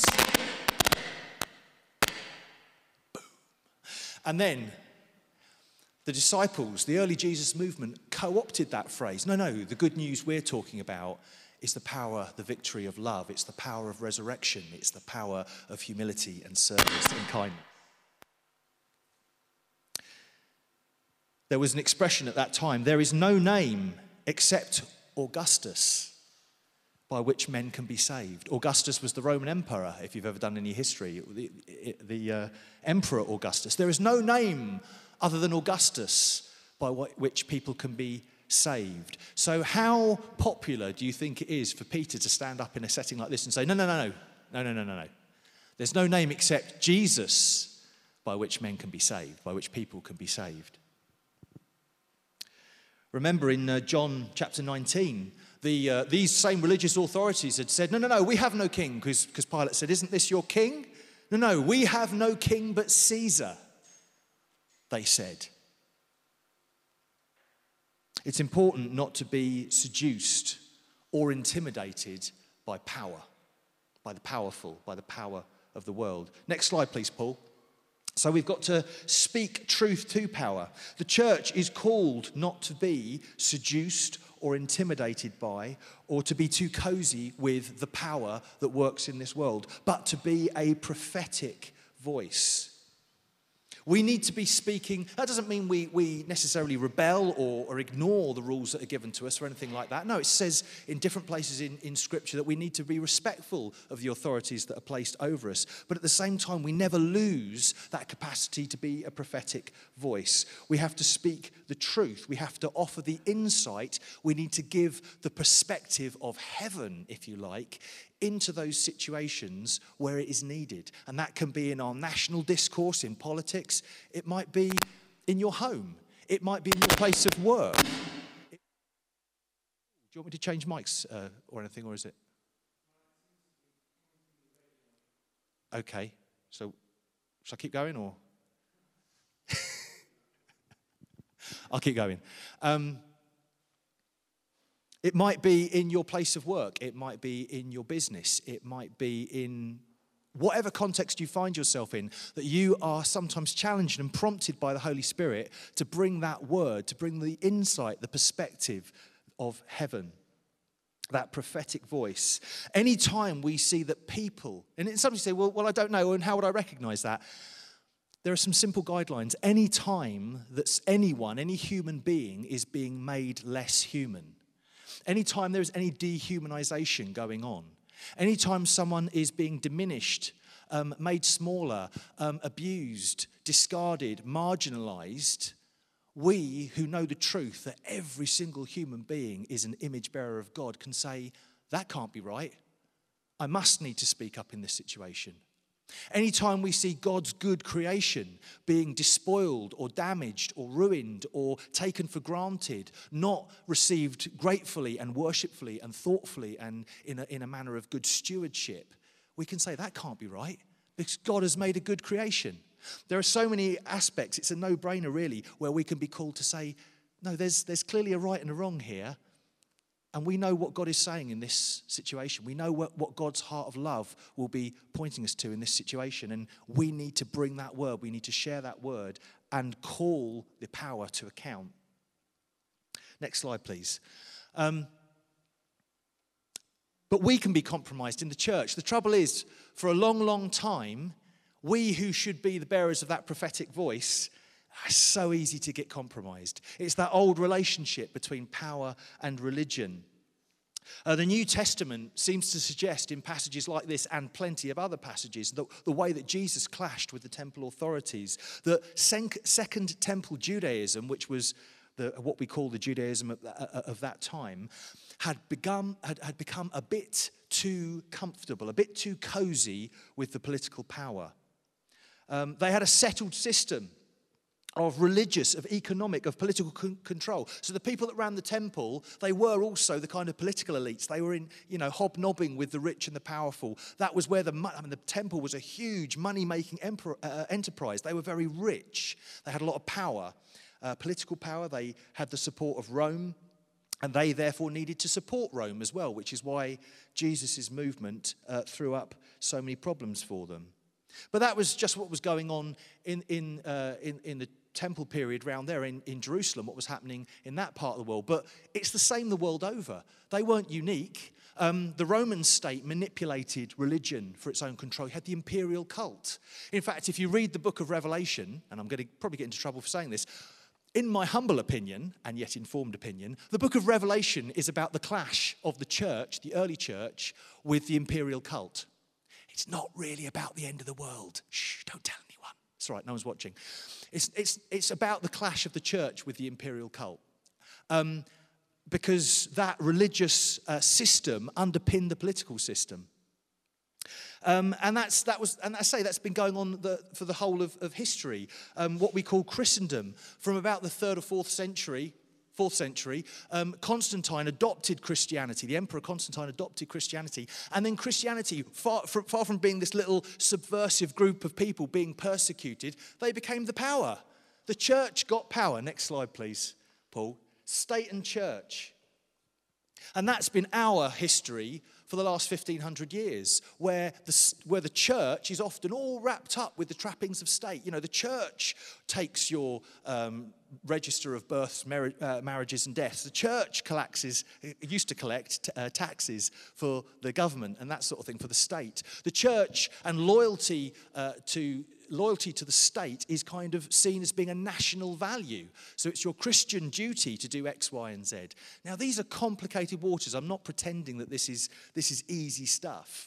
Boom. And then the disciples, the early Jesus movement, co-opted that phrase. No, no, the good news we're talking about is the power, the victory of love. It's the power of resurrection. It's the power of humility and service and kindness. There was an expression at that time, "There is no name except Augustus by which men can be saved." Augustus was the Roman emperor, if you've ever done any history, the, the uh, Emperor Augustus. There is no name other than Augustus by which people can be saved. So how popular do you think it is for Peter to stand up in a setting like this and say, no, no, no, no, no, no, no, no, no. There's no name except Jesus by which men can be saved, by which people can be saved. Remember in uh, John chapter nineteen, The, uh, these same religious authorities had said, no, no, no, we have no king, because Pilate said, isn't this your king? No, no, we have no king but Caesar, they said. It's important not to be seduced or intimidated by power, by the powerful, by the power of the world. Next slide, please, Paul. So we've got to speak truth to power. The church is called not to be seduced or intimidated by, or to be too cozy with the power that works in this world, but to be a prophetic voice. We need to be speaking. That doesn't mean we, we necessarily rebel or, or ignore the rules that are given to us or anything like that. No, it says in different places in, in Scripture that we need to be respectful of the authorities that are placed over us. But at the same time, we never lose that capacity to be a prophetic voice. We have to speak the truth. We have to offer the insight. We need to give the perspective of heaven, if you like, into those situations where it is needed. And that can be in our national discourse, in politics. It might be in your home. It might be in your place of work. It... Do you want me to change mics uh, or anything, or is it? Okay, so shall I keep going, or? I'll keep going. Um, It might be in your place of work. It might be in your business. It might be in whatever context you find yourself in, that you are sometimes challenged and prompted by the Holy Spirit to bring that word, to bring the insight, the perspective of heaven, that prophetic voice. Anytime we see that people, and some say, well, well, I don't know, and how would I recognize that? There are some simple guidelines. Any time that anyone, any human being is being made less human, anytime there is any dehumanization going on, anytime someone is being diminished, um, made smaller, um, abused, discarded, marginalized, we who know the truth that every single human being is an image bearer of God can say, that can't be right. I must need to speak up in this situation. Anytime we see God's good creation being despoiled or damaged or ruined or taken for granted, not received gratefully and worshipfully and thoughtfully and in a, in a manner of good stewardship, we can say that can't be right because God has made a good creation. There are so many aspects, it's a no-brainer really, where we can be called to say, no, there's, there's clearly a right and a wrong here. And we know what God is saying in this situation. We know what, what God's heart of love will be pointing us to in this situation. And we need to bring that word. We need to share that word and call the power to account. Next slide, please. Um, but we can be compromised in the church. The trouble is, for a long, long time, we who should be the bearers of that prophetic voice, it's so easy to get compromised. It's that old relationship between power and religion. Uh, the New Testament seems to suggest in passages like this and plenty of other passages the, the way that Jesus clashed with the temple authorities. The Second Temple Judaism, which was the, what we call the Judaism of, uh, of that time, had, begun, had, had become a bit too comfortable, a bit too cozy with the political power. Um, they had a settled system of religious, of economic, of political con- control. So the people that ran the temple, they were also the kind of political elites. They were in, you know, hobnobbing with the rich and the powerful. That was where the, I mean, the temple was a huge money-making emperor, uh, enterprise. They were very rich. They had a lot of power, uh, political power. They had the support of Rome, and they therefore needed to support Rome as well, which is why Jesus' movement uh, threw up so many problems for them. But that was just what was going on in in uh, in, in the temple period around there in, in Jerusalem, what was happening in that part of the world. But it's the same the world over. They weren't unique. Um, the Roman state manipulated religion for its own control. You had the imperial cult. In fact, if you read the book of Revelation, and I'm going to probably get into trouble for saying this, in my humble opinion, and yet informed opinion, the book of Revelation is about the clash of the church, the early church, with the imperial cult. It's not really about the end of the world. Shh, don't tell anyone. It's all right, no one's watching. It's, it's, it's about the clash of the church with the imperial cult. Um, because that religious uh, system underpinned the political system. Um, and that's that was, and I say that's been going on the, for the whole of, of history. Um, what we call Christendom, from about the third or fourth century fourth century, um, Constantine adopted Christianity. The Emperor Constantine adopted Christianity. And then Christianity, far from, far from being this little subversive group of people being persecuted, they became the power. The church got power. Next slide, please, Paul. State and church. And that's been our history for the last fifteen hundred years, where the, where the church is often all wrapped up with the trappings of state. You know, the church takes your um, register of births, mar- uh, marriages and deaths. The church collects, it used to collect t- uh, taxes for the government and that sort of thing for the state. The church and loyalty uh, to Loyalty to the state is kind of seen as being a national value. So it's your Christian duty to do X, Y, and Z. Now, these are complicated waters. I'm not pretending that this is, this is easy stuff.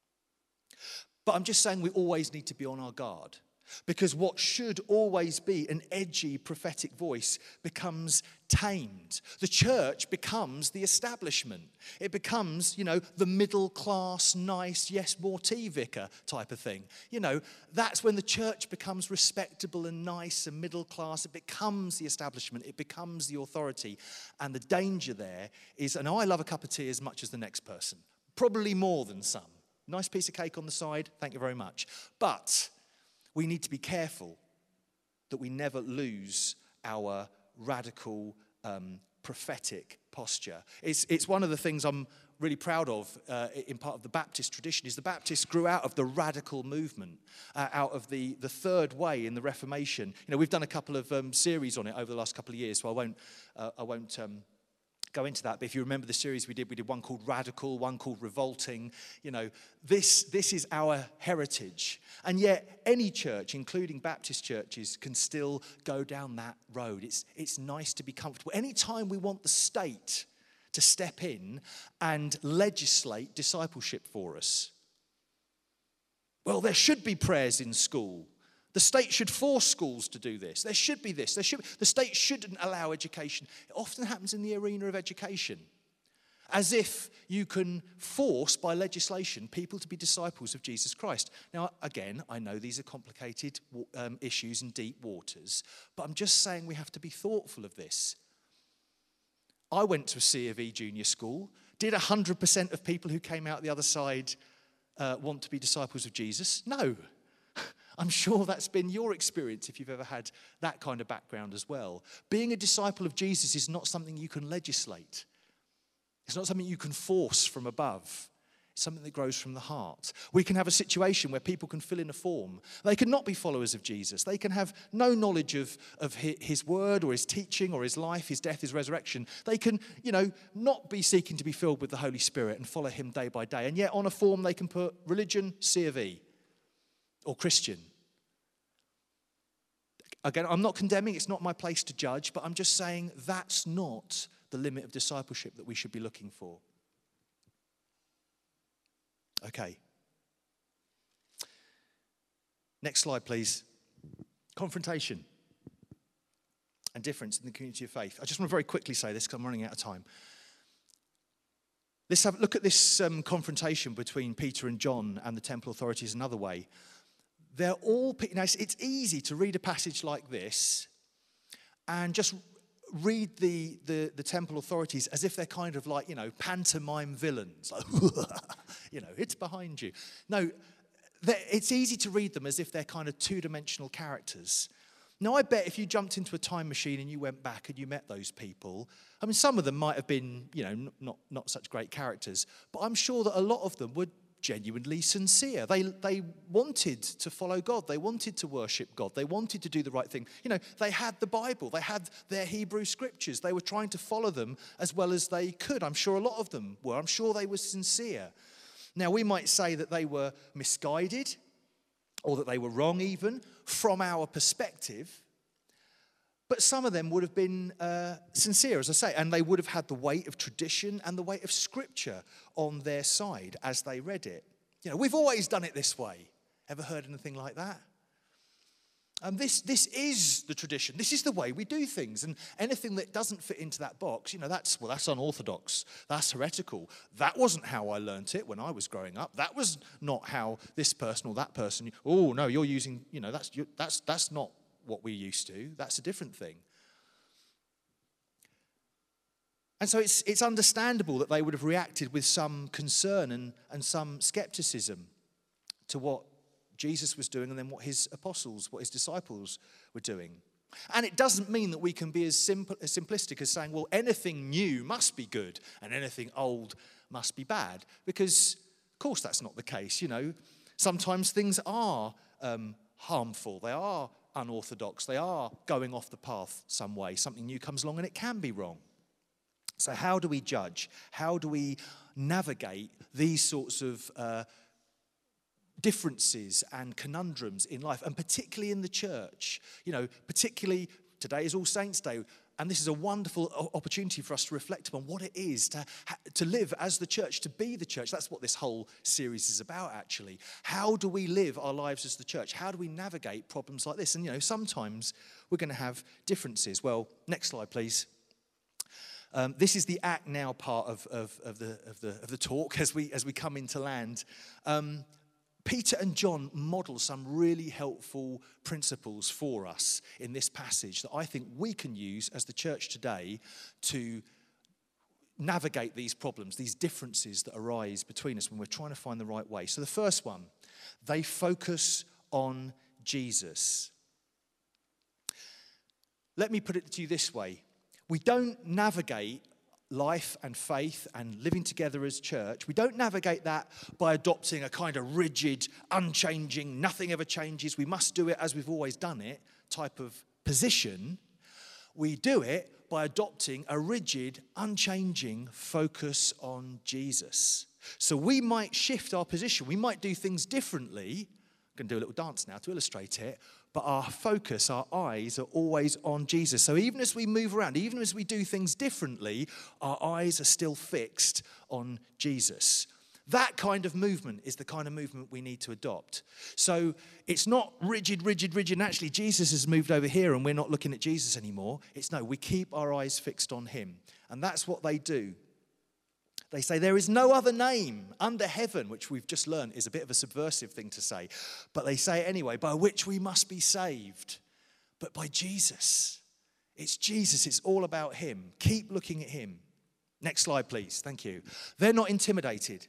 But I'm just saying we always need to be on our guard. Because what should always be an edgy prophetic voice becomes tamed. The church becomes the establishment. It becomes, you know, the middle class, nice, yes, more tea vicar type of thing. You know, that's when the church becomes respectable and nice and middle class. It becomes the establishment. It becomes the authority. And the danger there is, and I love a cup of tea as much as the next person. Probably more than some. Nice piece of cake on the side. Thank you very much. But we need to be careful that we never lose our radical um, prophetic posture. It's, it's one of the things I'm really proud of uh, in part of the Baptist tradition is the Baptists grew out of the radical movement, uh, out of the, the third way in the Reformation. You know, we've done a couple of um, series on it over the last couple of years, so I won't, uh, I won't um, go into that, but if you remember the series we did, we did one called Radical, one called Revolting. You know, this, this is our heritage. And yet any church, including Baptist churches, can still go down that road. It's, it's nice to be comfortable. Anytime we want the state to step in and legislate discipleship for us. Well, there should be prayers in school. The state should force schools to do this. There should be this. There should be, the state shouldn't allow education. It often happens in the arena of education. As if you can force, by legislation, people to be disciples of Jesus Christ. Now, again, I know these are complicated um, issues and deep waters, but I'm just saying we have to be thoughtful of this. I went to a C of E junior school. Did one hundred percent of people who came out the other side uh, want to be disciples of Jesus? No. I'm sure that's been your experience if you've ever had that kind of background as well. Being a disciple of Jesus is not something you can legislate. It's not something you can force from above. It's something that grows from the heart. We can have a situation where people can fill in a form. They can not be followers of Jesus. They can have no knowledge of, of his word or his teaching or his life, his death, his resurrection. They can, you know, not be seeking to be filled with the Holy Spirit and follow him day by day. And yet on a form they can put religion, C of E. Or Christian. Again, I'm not condemning, it's not my place to judge, but I'm just saying that's not the limit of discipleship that we should be looking for. Okay. Next slide, please. Confrontation and difference in the community of faith. I just want to very quickly say this because I'm running out of time. Let's have look at this um, confrontation between Peter and John and the temple authorities another way. They're all, you know, it's, it's easy to read a passage like this and just read the, the, the temple authorities as if they're kind of like, you know, pantomime villains. Like, you know, it's behind you. No, it's easy to read them as if they're kind of two-dimensional characters. Now, I bet if you jumped into a time machine and you went back and you met those people, I mean, some of them might have been, you know, not, not such great characters, but I'm sure that a lot of them would genuinely sincere. They they wanted to follow God. They wanted to worship God. They wanted to do the right thing. You know, they had the Bible. They had their Hebrew scriptures. They were trying to follow them as well as they could. I'm sure a lot of them were. I'm sure they were sincere. Now, we might say that they were misguided or that they were wrong even from our perspective. But some of them would have been uh, sincere, as I say, and they would have had the weight of tradition and the weight of scripture on their side as they read it. You know, we've always done it this way. Ever heard anything like that? Um, this, this is the tradition. This is the way we do things. And anything that doesn't fit into that box, you know, that's, well, that's unorthodox. That's heretical. That wasn't how I learnt it when I was growing up. That was not how this person or that person, oh, no, you're using, you know, that's that's that's not what we're used to. That's a different thing. And so it's, it's understandable that they would have reacted with some concern and, and some skepticism to what Jesus was doing and then what his apostles, what his disciples were doing. And it doesn't mean that we can be as simple, as simplistic as saying, well, anything new must be good and anything old must be bad. Because, of course, that's not the case. You know, sometimes things are um, harmful. They are unorthodox. They are going off the path some way. Something new comes along and it can be wrong. So how do we judge? How do we navigate these sorts of uh, differences and conundrums in life, and particularly in the church? You know, particularly today is All Saints' Day, and this is a wonderful opportunity for us to reflect upon what it is to, to live as the church, to be the church. That's what this whole series is about, actually. How do we live our lives as the church? How do we navigate problems like this? And, you know, sometimes we're going to have differences. Well, next slide, please. Um, this is the act now part of, of, of, the, of, the, of the talk as we, as we come into land. Um, Peter and John model some really helpful principles for us in this passage that I think we can use as the church today to navigate these problems, these differences that arise between us when we're trying to find the right way. So the first one, they focus on Jesus. Let me put it to you this way. We don't navigate life and faith and living together as church. We don't navigate that by adopting a kind of rigid, unchanging, nothing ever changes, we must do it as we've always done it type of position. We do it by adopting a rigid, unchanging focus on Jesus. So we might shift our position. We might do things differently. I'm going to do a little dance now to illustrate it. But our focus, our eyes are always on Jesus. So even as we move around, even as we do things differently, our eyes are still fixed on Jesus. That kind of movement is the kind of movement we need to adopt. So it's not rigid, rigid, rigid, and actually Jesus has moved over here and we're not looking at Jesus anymore. It's no, we keep our eyes fixed on him. And that's what they do. They say there is no other name under heaven, which we've just learned is a bit of a subversive thing to say. But they say it anyway, by which we must be saved. But by Jesus. It's Jesus. It's all about him. Keep looking at him. Next slide, please. Thank you. They're not intimidated.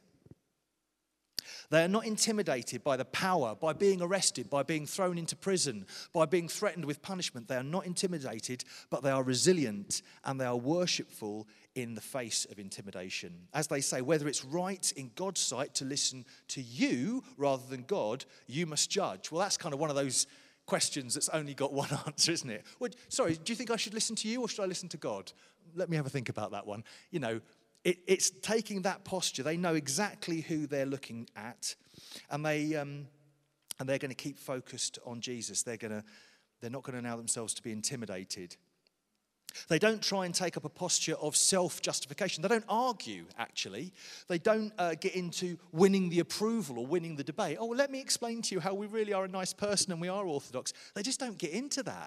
They are not intimidated by the power, by being arrested, by being thrown into prison, by being threatened with punishment. They are not intimidated, but they are resilient and they are worshipful in the face of intimidation. As they say, whether it's right in God's sight to listen to you rather than God, you must judge. Well, that's kind of one of those questions that's only got one answer, isn't it? Well, sorry, do you think I should listen to you or should I listen to God? Let me have a think about that one. You know, It, it's taking that posture. They know exactly who they're looking at, and they um, and they're going to keep focused on Jesus. They're going to they're not going to allow themselves to be intimidated. They don't try and take up a posture of self-justification. They don't argue, actually. They don't uh, get into winning the approval or winning the debate. Oh, well, let me explain to you how we really are a nice person and we are orthodox. They just don't get into that.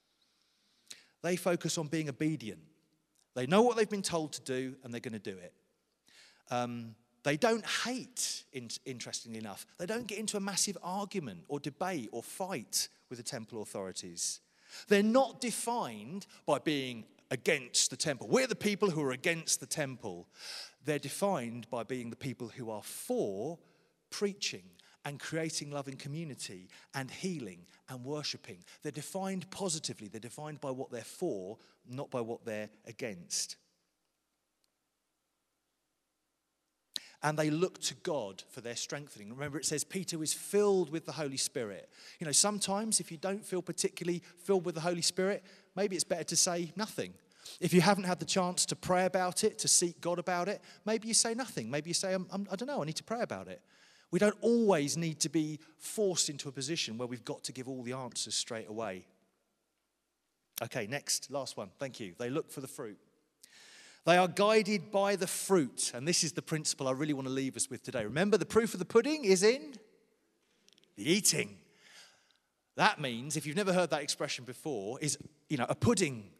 They focus on being obedient. They know what they've been told to do, and they're going to do it. Um, they don't hate, in, interestingly enough. They don't get into a massive argument or debate or fight with the temple authorities. They're not defined by being against the temple. We're the people who are against the temple. They're defined by being the people who are for preaching and creating loving community and healing and worshipping. They're defined positively. They're defined by what they're for, not by what they're against. And they look to God for their strengthening. Remember, it says Peter was filled with the Holy Spirit. You know, sometimes if you don't feel particularly filled with the Holy Spirit, maybe it's better to say nothing. If you haven't had the chance to pray about it, to seek God about it, maybe you say nothing. Maybe you say, I'm, I'm, I don't know, I need to pray about it. We don't always need to be forced into a position where we've got to give all the answers straight away. Okay, next, last one. Thank you. They look for the fruit. They are guided by the fruit. And this is the principle I really want to leave us with today. Remember, the proof of the pudding is in the eating. That means, if you've never heard that expression before, is, you know, a pudding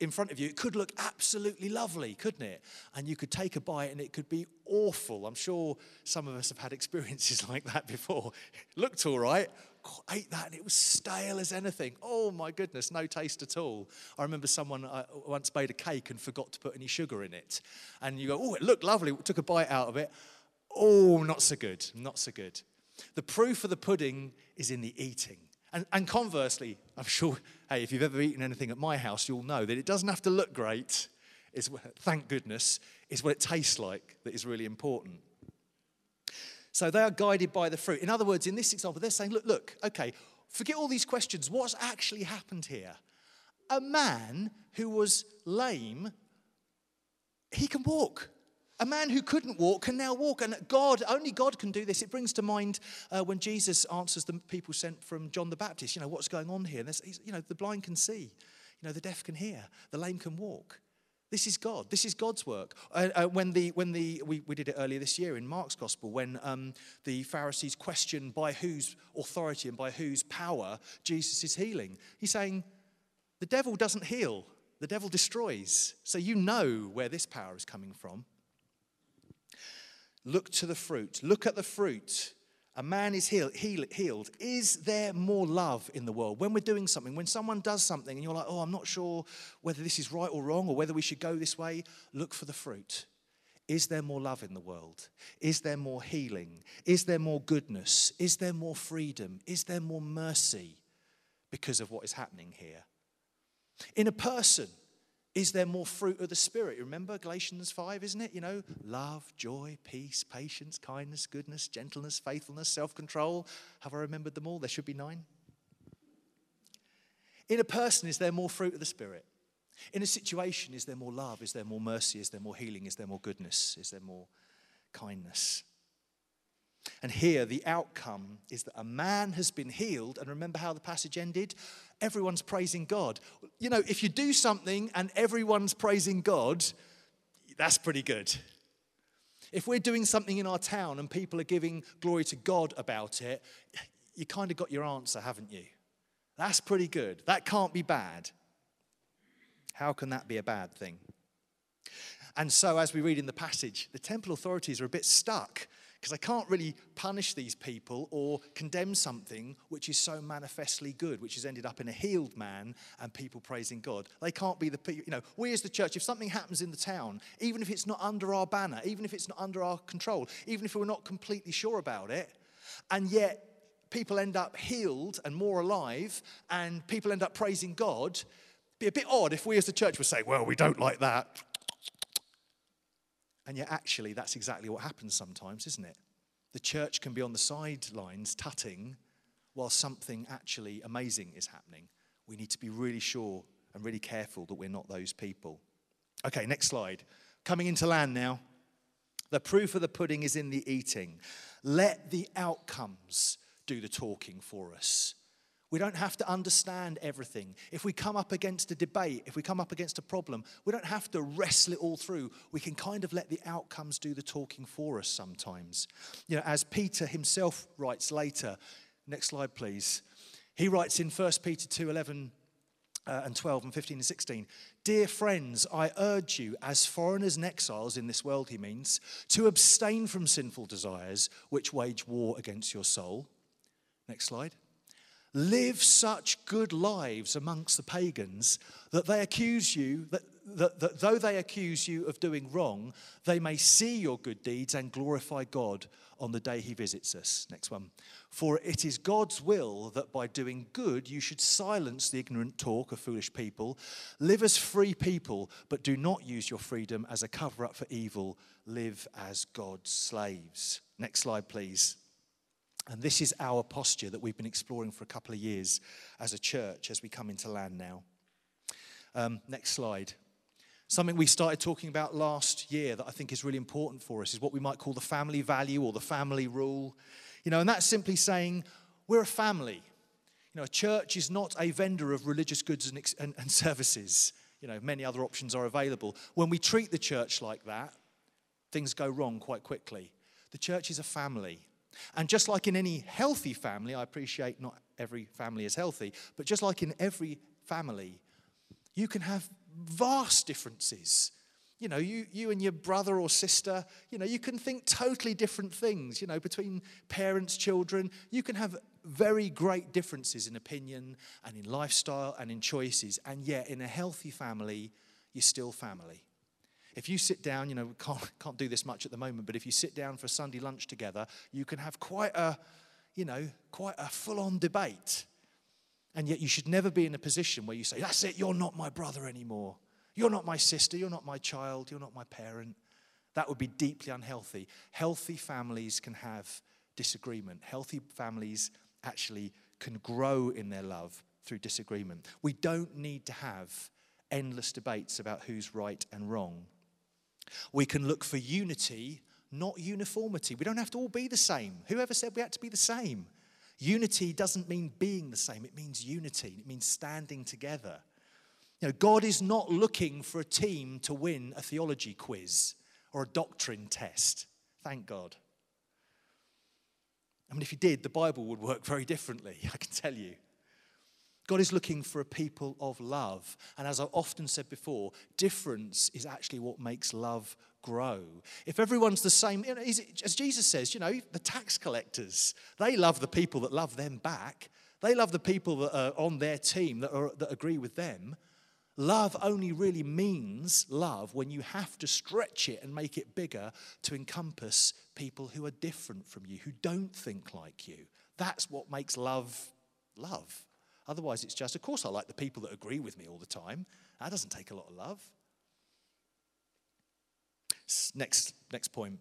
in front of you, it could look absolutely lovely, couldn't it? And you could take a bite and it could be awful. I'm sure some of us have had experiences like that before. It looked all right. God, I ate that and it was stale as anything. Oh my goodness, no taste at all. I remember someone uh, once made a cake and forgot to put any sugar in it. And you go, oh, it looked lovely. Took a bite out of it. Oh, not so good, not so good. The proof of the pudding is in the eating. And, and conversely, I'm sure, hey, if you've ever eaten anything at my house, you'll know that it doesn't have to look great. It's, thank goodness, it's what it tastes like that is really important. So they are guided by the fruit. In other words, in this example, they're saying, look, look, okay, forget all these questions. What's actually happened here? A man who was lame, he can walk. A man who couldn't walk can now walk, and God, only God can do this. It brings to mind uh, when Jesus answers the people sent from John the Baptist. You know, what's going on here? And you know, the blind can see. You know, the deaf can hear. The lame can walk. This is God. This is God's work. Uh, uh, when the when the we, we did it earlier this year in Mark's Gospel, when um, the Pharisees questioned by whose authority and by whose power Jesus is healing, he's saying, the devil doesn't heal. The devil destroys. So you know where this power is coming from. Look to the fruit. Look at the fruit. A man is healed, healed. Is there more love in the world? When we're doing something, when someone does something and you're like, oh, I'm not sure whether this is right or wrong or whether we should go this way, look for the fruit. Is there more love in the world? Is there more healing? Is there more goodness? Is there more freedom? Is there more mercy because of what is happening here? In a person, is there more fruit of the Spirit? Remember Galatians five, isn't it? You know, love, joy, peace, patience, kindness, goodness, gentleness, faithfulness, self-control. Have I remembered them all? There should be nine. In a person, is there more fruit of the Spirit? In a situation, is there more love? Is there more mercy? Is there more healing? Is there more goodness? Is there more kindness? And here, the outcome is that a man has been healed. And remember how the passage ended? Everyone's praising God. You know, if you do something and everyone's praising God, that's pretty good. If we're doing something in our town and people are giving glory to God about it, you kind of got your answer, haven't you? That's pretty good. That can't be bad. How can that be a bad thing? And so, as we read in the passage, the temple authorities are a bit stuck, because they can't really punish these people or condemn something which is so manifestly good, which has ended up in a healed man and people praising God. They can't be the people, you know, we as the church, if something happens in the town, even if it's not under our banner, even if it's not under our control, even if we're not completely sure about it, and yet people end up healed and more alive and people end up praising God, it'd be a bit odd if we as the church were saying, well, we don't like that. And yet actually that's exactly what happens sometimes, isn't it? The church can be on the sidelines tutting while something actually amazing is happening. We need to be really sure and really careful that we're not those people. Okay, next slide. Coming into land now. The proof of the pudding is in the eating. Let the outcomes do the talking for us. We don't have to understand everything. If we come up against a debate, if we come up against a problem, we don't have to wrestle it all through. We can kind of let the outcomes do the talking for us sometimes. You know, as Peter himself writes later, next slide please. He writes in First Peter two, eleven uh, and twelve and fifteen and sixteen, dear friends, I urge you as foreigners and exiles in this world, he means, to abstain from sinful desires which wage war against your soul. Next slide. Live such good lives amongst the pagans that they accuse you, that, that, that though they accuse you of doing wrong, they may see your good deeds and glorify God on the day he visits us. Next one. For it is God's will that by doing good you should silence the ignorant talk of foolish people. Live as free people, but do not use your freedom as a cover-up for evil. Live as God's slaves. Next slide, please. And this is our posture that we've been exploring for a couple of years as a church as we come into land now. Um, next slide. Something we started talking about last year that I think is really important for us is what we might call the family value or the family rule. You know, and that's simply saying we're a family. You know, a church is not a vendor of religious goods and, and, and services. You know, many other options are available. When we treat the church like that, things go wrong quite quickly. The church is a family. And just like in any healthy family, I appreciate not every family is healthy, but just like in every family, you can have vast differences. You know, you, you and your brother or sister, you know, you can think totally different things, you know, between parents, children. You can have very great differences in opinion and in lifestyle and in choices. And yet, in a healthy family, you're still family. If you sit down, you know, we can't, can't do this much at the moment, but if you sit down for a Sunday lunch together, you can have quite a, you know, quite a full-on debate. And yet you should never be in a position where you say, that's it, you're not my brother anymore. You're not my sister, you're not my child, you're not my parent. That would be deeply unhealthy. Healthy families can have disagreement. Healthy families actually can grow in their love through disagreement. We don't need to have endless debates about who's right and wrong. We can look for unity, not uniformity. We don't have to all be the same. Whoever said we had to be the same? Unity doesn't mean being the same. It means unity. It means standing together. You know, God is not looking for a team to win a theology quiz or a doctrine test. Thank God. I mean, if he did, the Bible would work very differently, I can tell you. God is looking for a people of love. And as I've often said before, difference is actually what makes love grow. If everyone's the same, you know, as Jesus says, you know, the tax collectors, they love the people that love them back. They love the people that are on their team, that, are, that agree with them. Love only really means love when you have to stretch it and make it bigger to encompass people who are different from you, who don't think like you. That's what makes love love. Otherwise, it's just, of course, I like the people that agree with me all the time. That doesn't take a lot of love. Next, next point.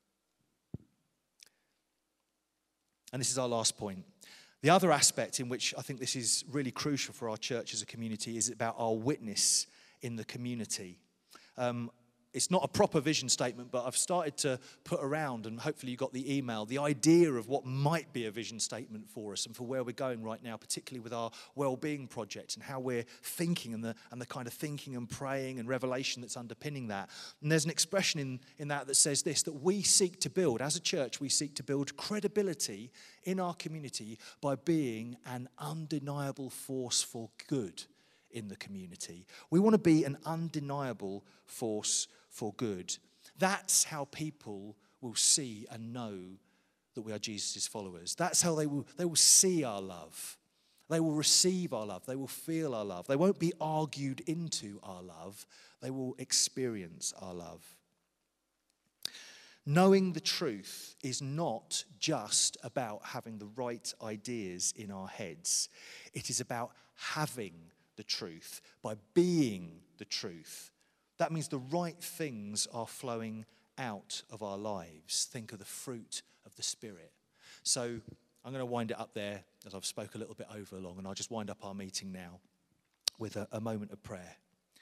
And this is our last point. The other aspect in which I think this is really crucial for our church as a community is about our witness in the community. Um, It's not a proper vision statement, but I've started to put around, and hopefully you got the email, the idea of what might be a vision statement for us and for where we're going right now, particularly with our well-being project and how we're thinking and the and the kind of thinking and praying and revelation that's underpinning that. And there's an expression in, in that that says this, that we seek to build, as a church, we seek to build credibility in our community by being an undeniable force for good in the community. We want to be an undeniable force for good. That's how people will see and know that we are Jesus' followers. That's how they will, they will see our love. They will receive our love. They will feel our love. They won't be argued into our love. They will experience our love. Knowing the truth is not just about having the right ideas in our heads. It is about having the truth, by being the truth. That means the right things are flowing out of our lives. Think of the fruit of the Spirit. So I'm going to wind it up there, as I've spoke a little bit over long, and I'll just wind up our meeting now with a, a moment of prayer.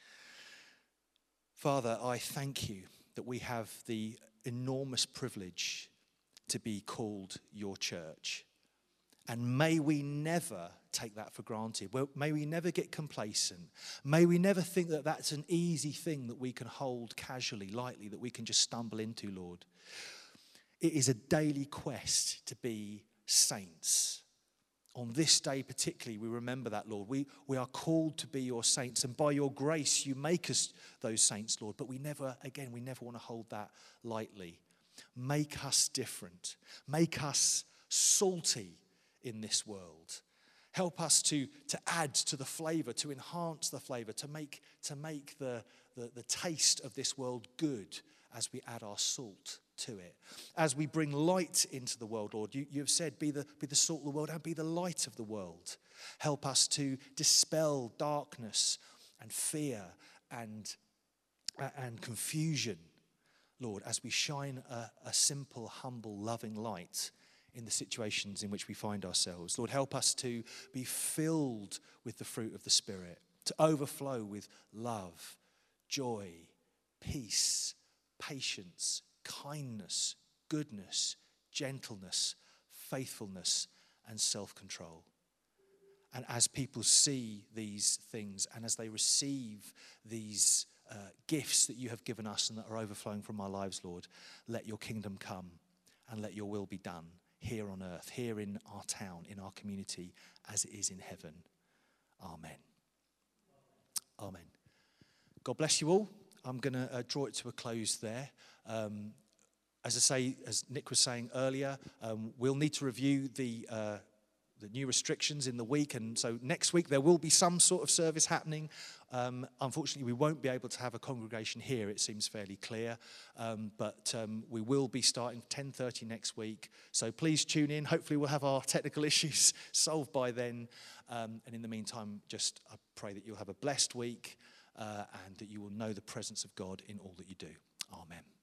Father, I thank you that we have the enormous privilege to be called your church. And may we never take that for granted. Well, may we never get complacent. May we never think that that's an easy thing that we can hold casually, lightly, that we can just stumble into, Lord. It is a daily quest to be saints. On this day particularly, we remember that, Lord. We, we are called to be your saints, and by your grace, you make us those saints, Lord. But we never, again, we never want to hold that lightly. Make us different. Make us salty in this world. Help us to, to add to the flavor, to enhance the flavor, to make, to make the, the, the taste of this world good as we add our salt to it. As we bring light into the world, Lord, you, you have said, be the, be the salt of the world and be the light of the world. Help us to dispel darkness and fear and, and confusion, Lord, as we shine a, a simple, humble, loving light in the situations in which we find ourselves. Lord, help us to be filled with the fruit of the Spirit, to overflow with love, joy, peace, patience, kindness, goodness, gentleness, faithfulness, and self-control. And as people see these things and as they receive these uh, gifts that you have given us and that are overflowing from our lives, Lord, let your kingdom come and let your will be done here on earth, here in our town, in our community, as it is in heaven. Amen. Amen. God bless you all. I'm going to uh, draw it to a close there. Um, as I say, as Nick was saying earlier, um, we'll need to review the uh, the new restrictions in the week, and so next week there will be some sort of service happening. Um, unfortunately, we won't be able to have a congregation here, it seems fairly clear, um, but um, we will be starting ten thirty next week, so please tune in. Hopefully we'll have our technical issues solved by then, um, and in the meantime, just I pray that you'll have a blessed week uh, and that you will know the presence of God in all that you do. Amen.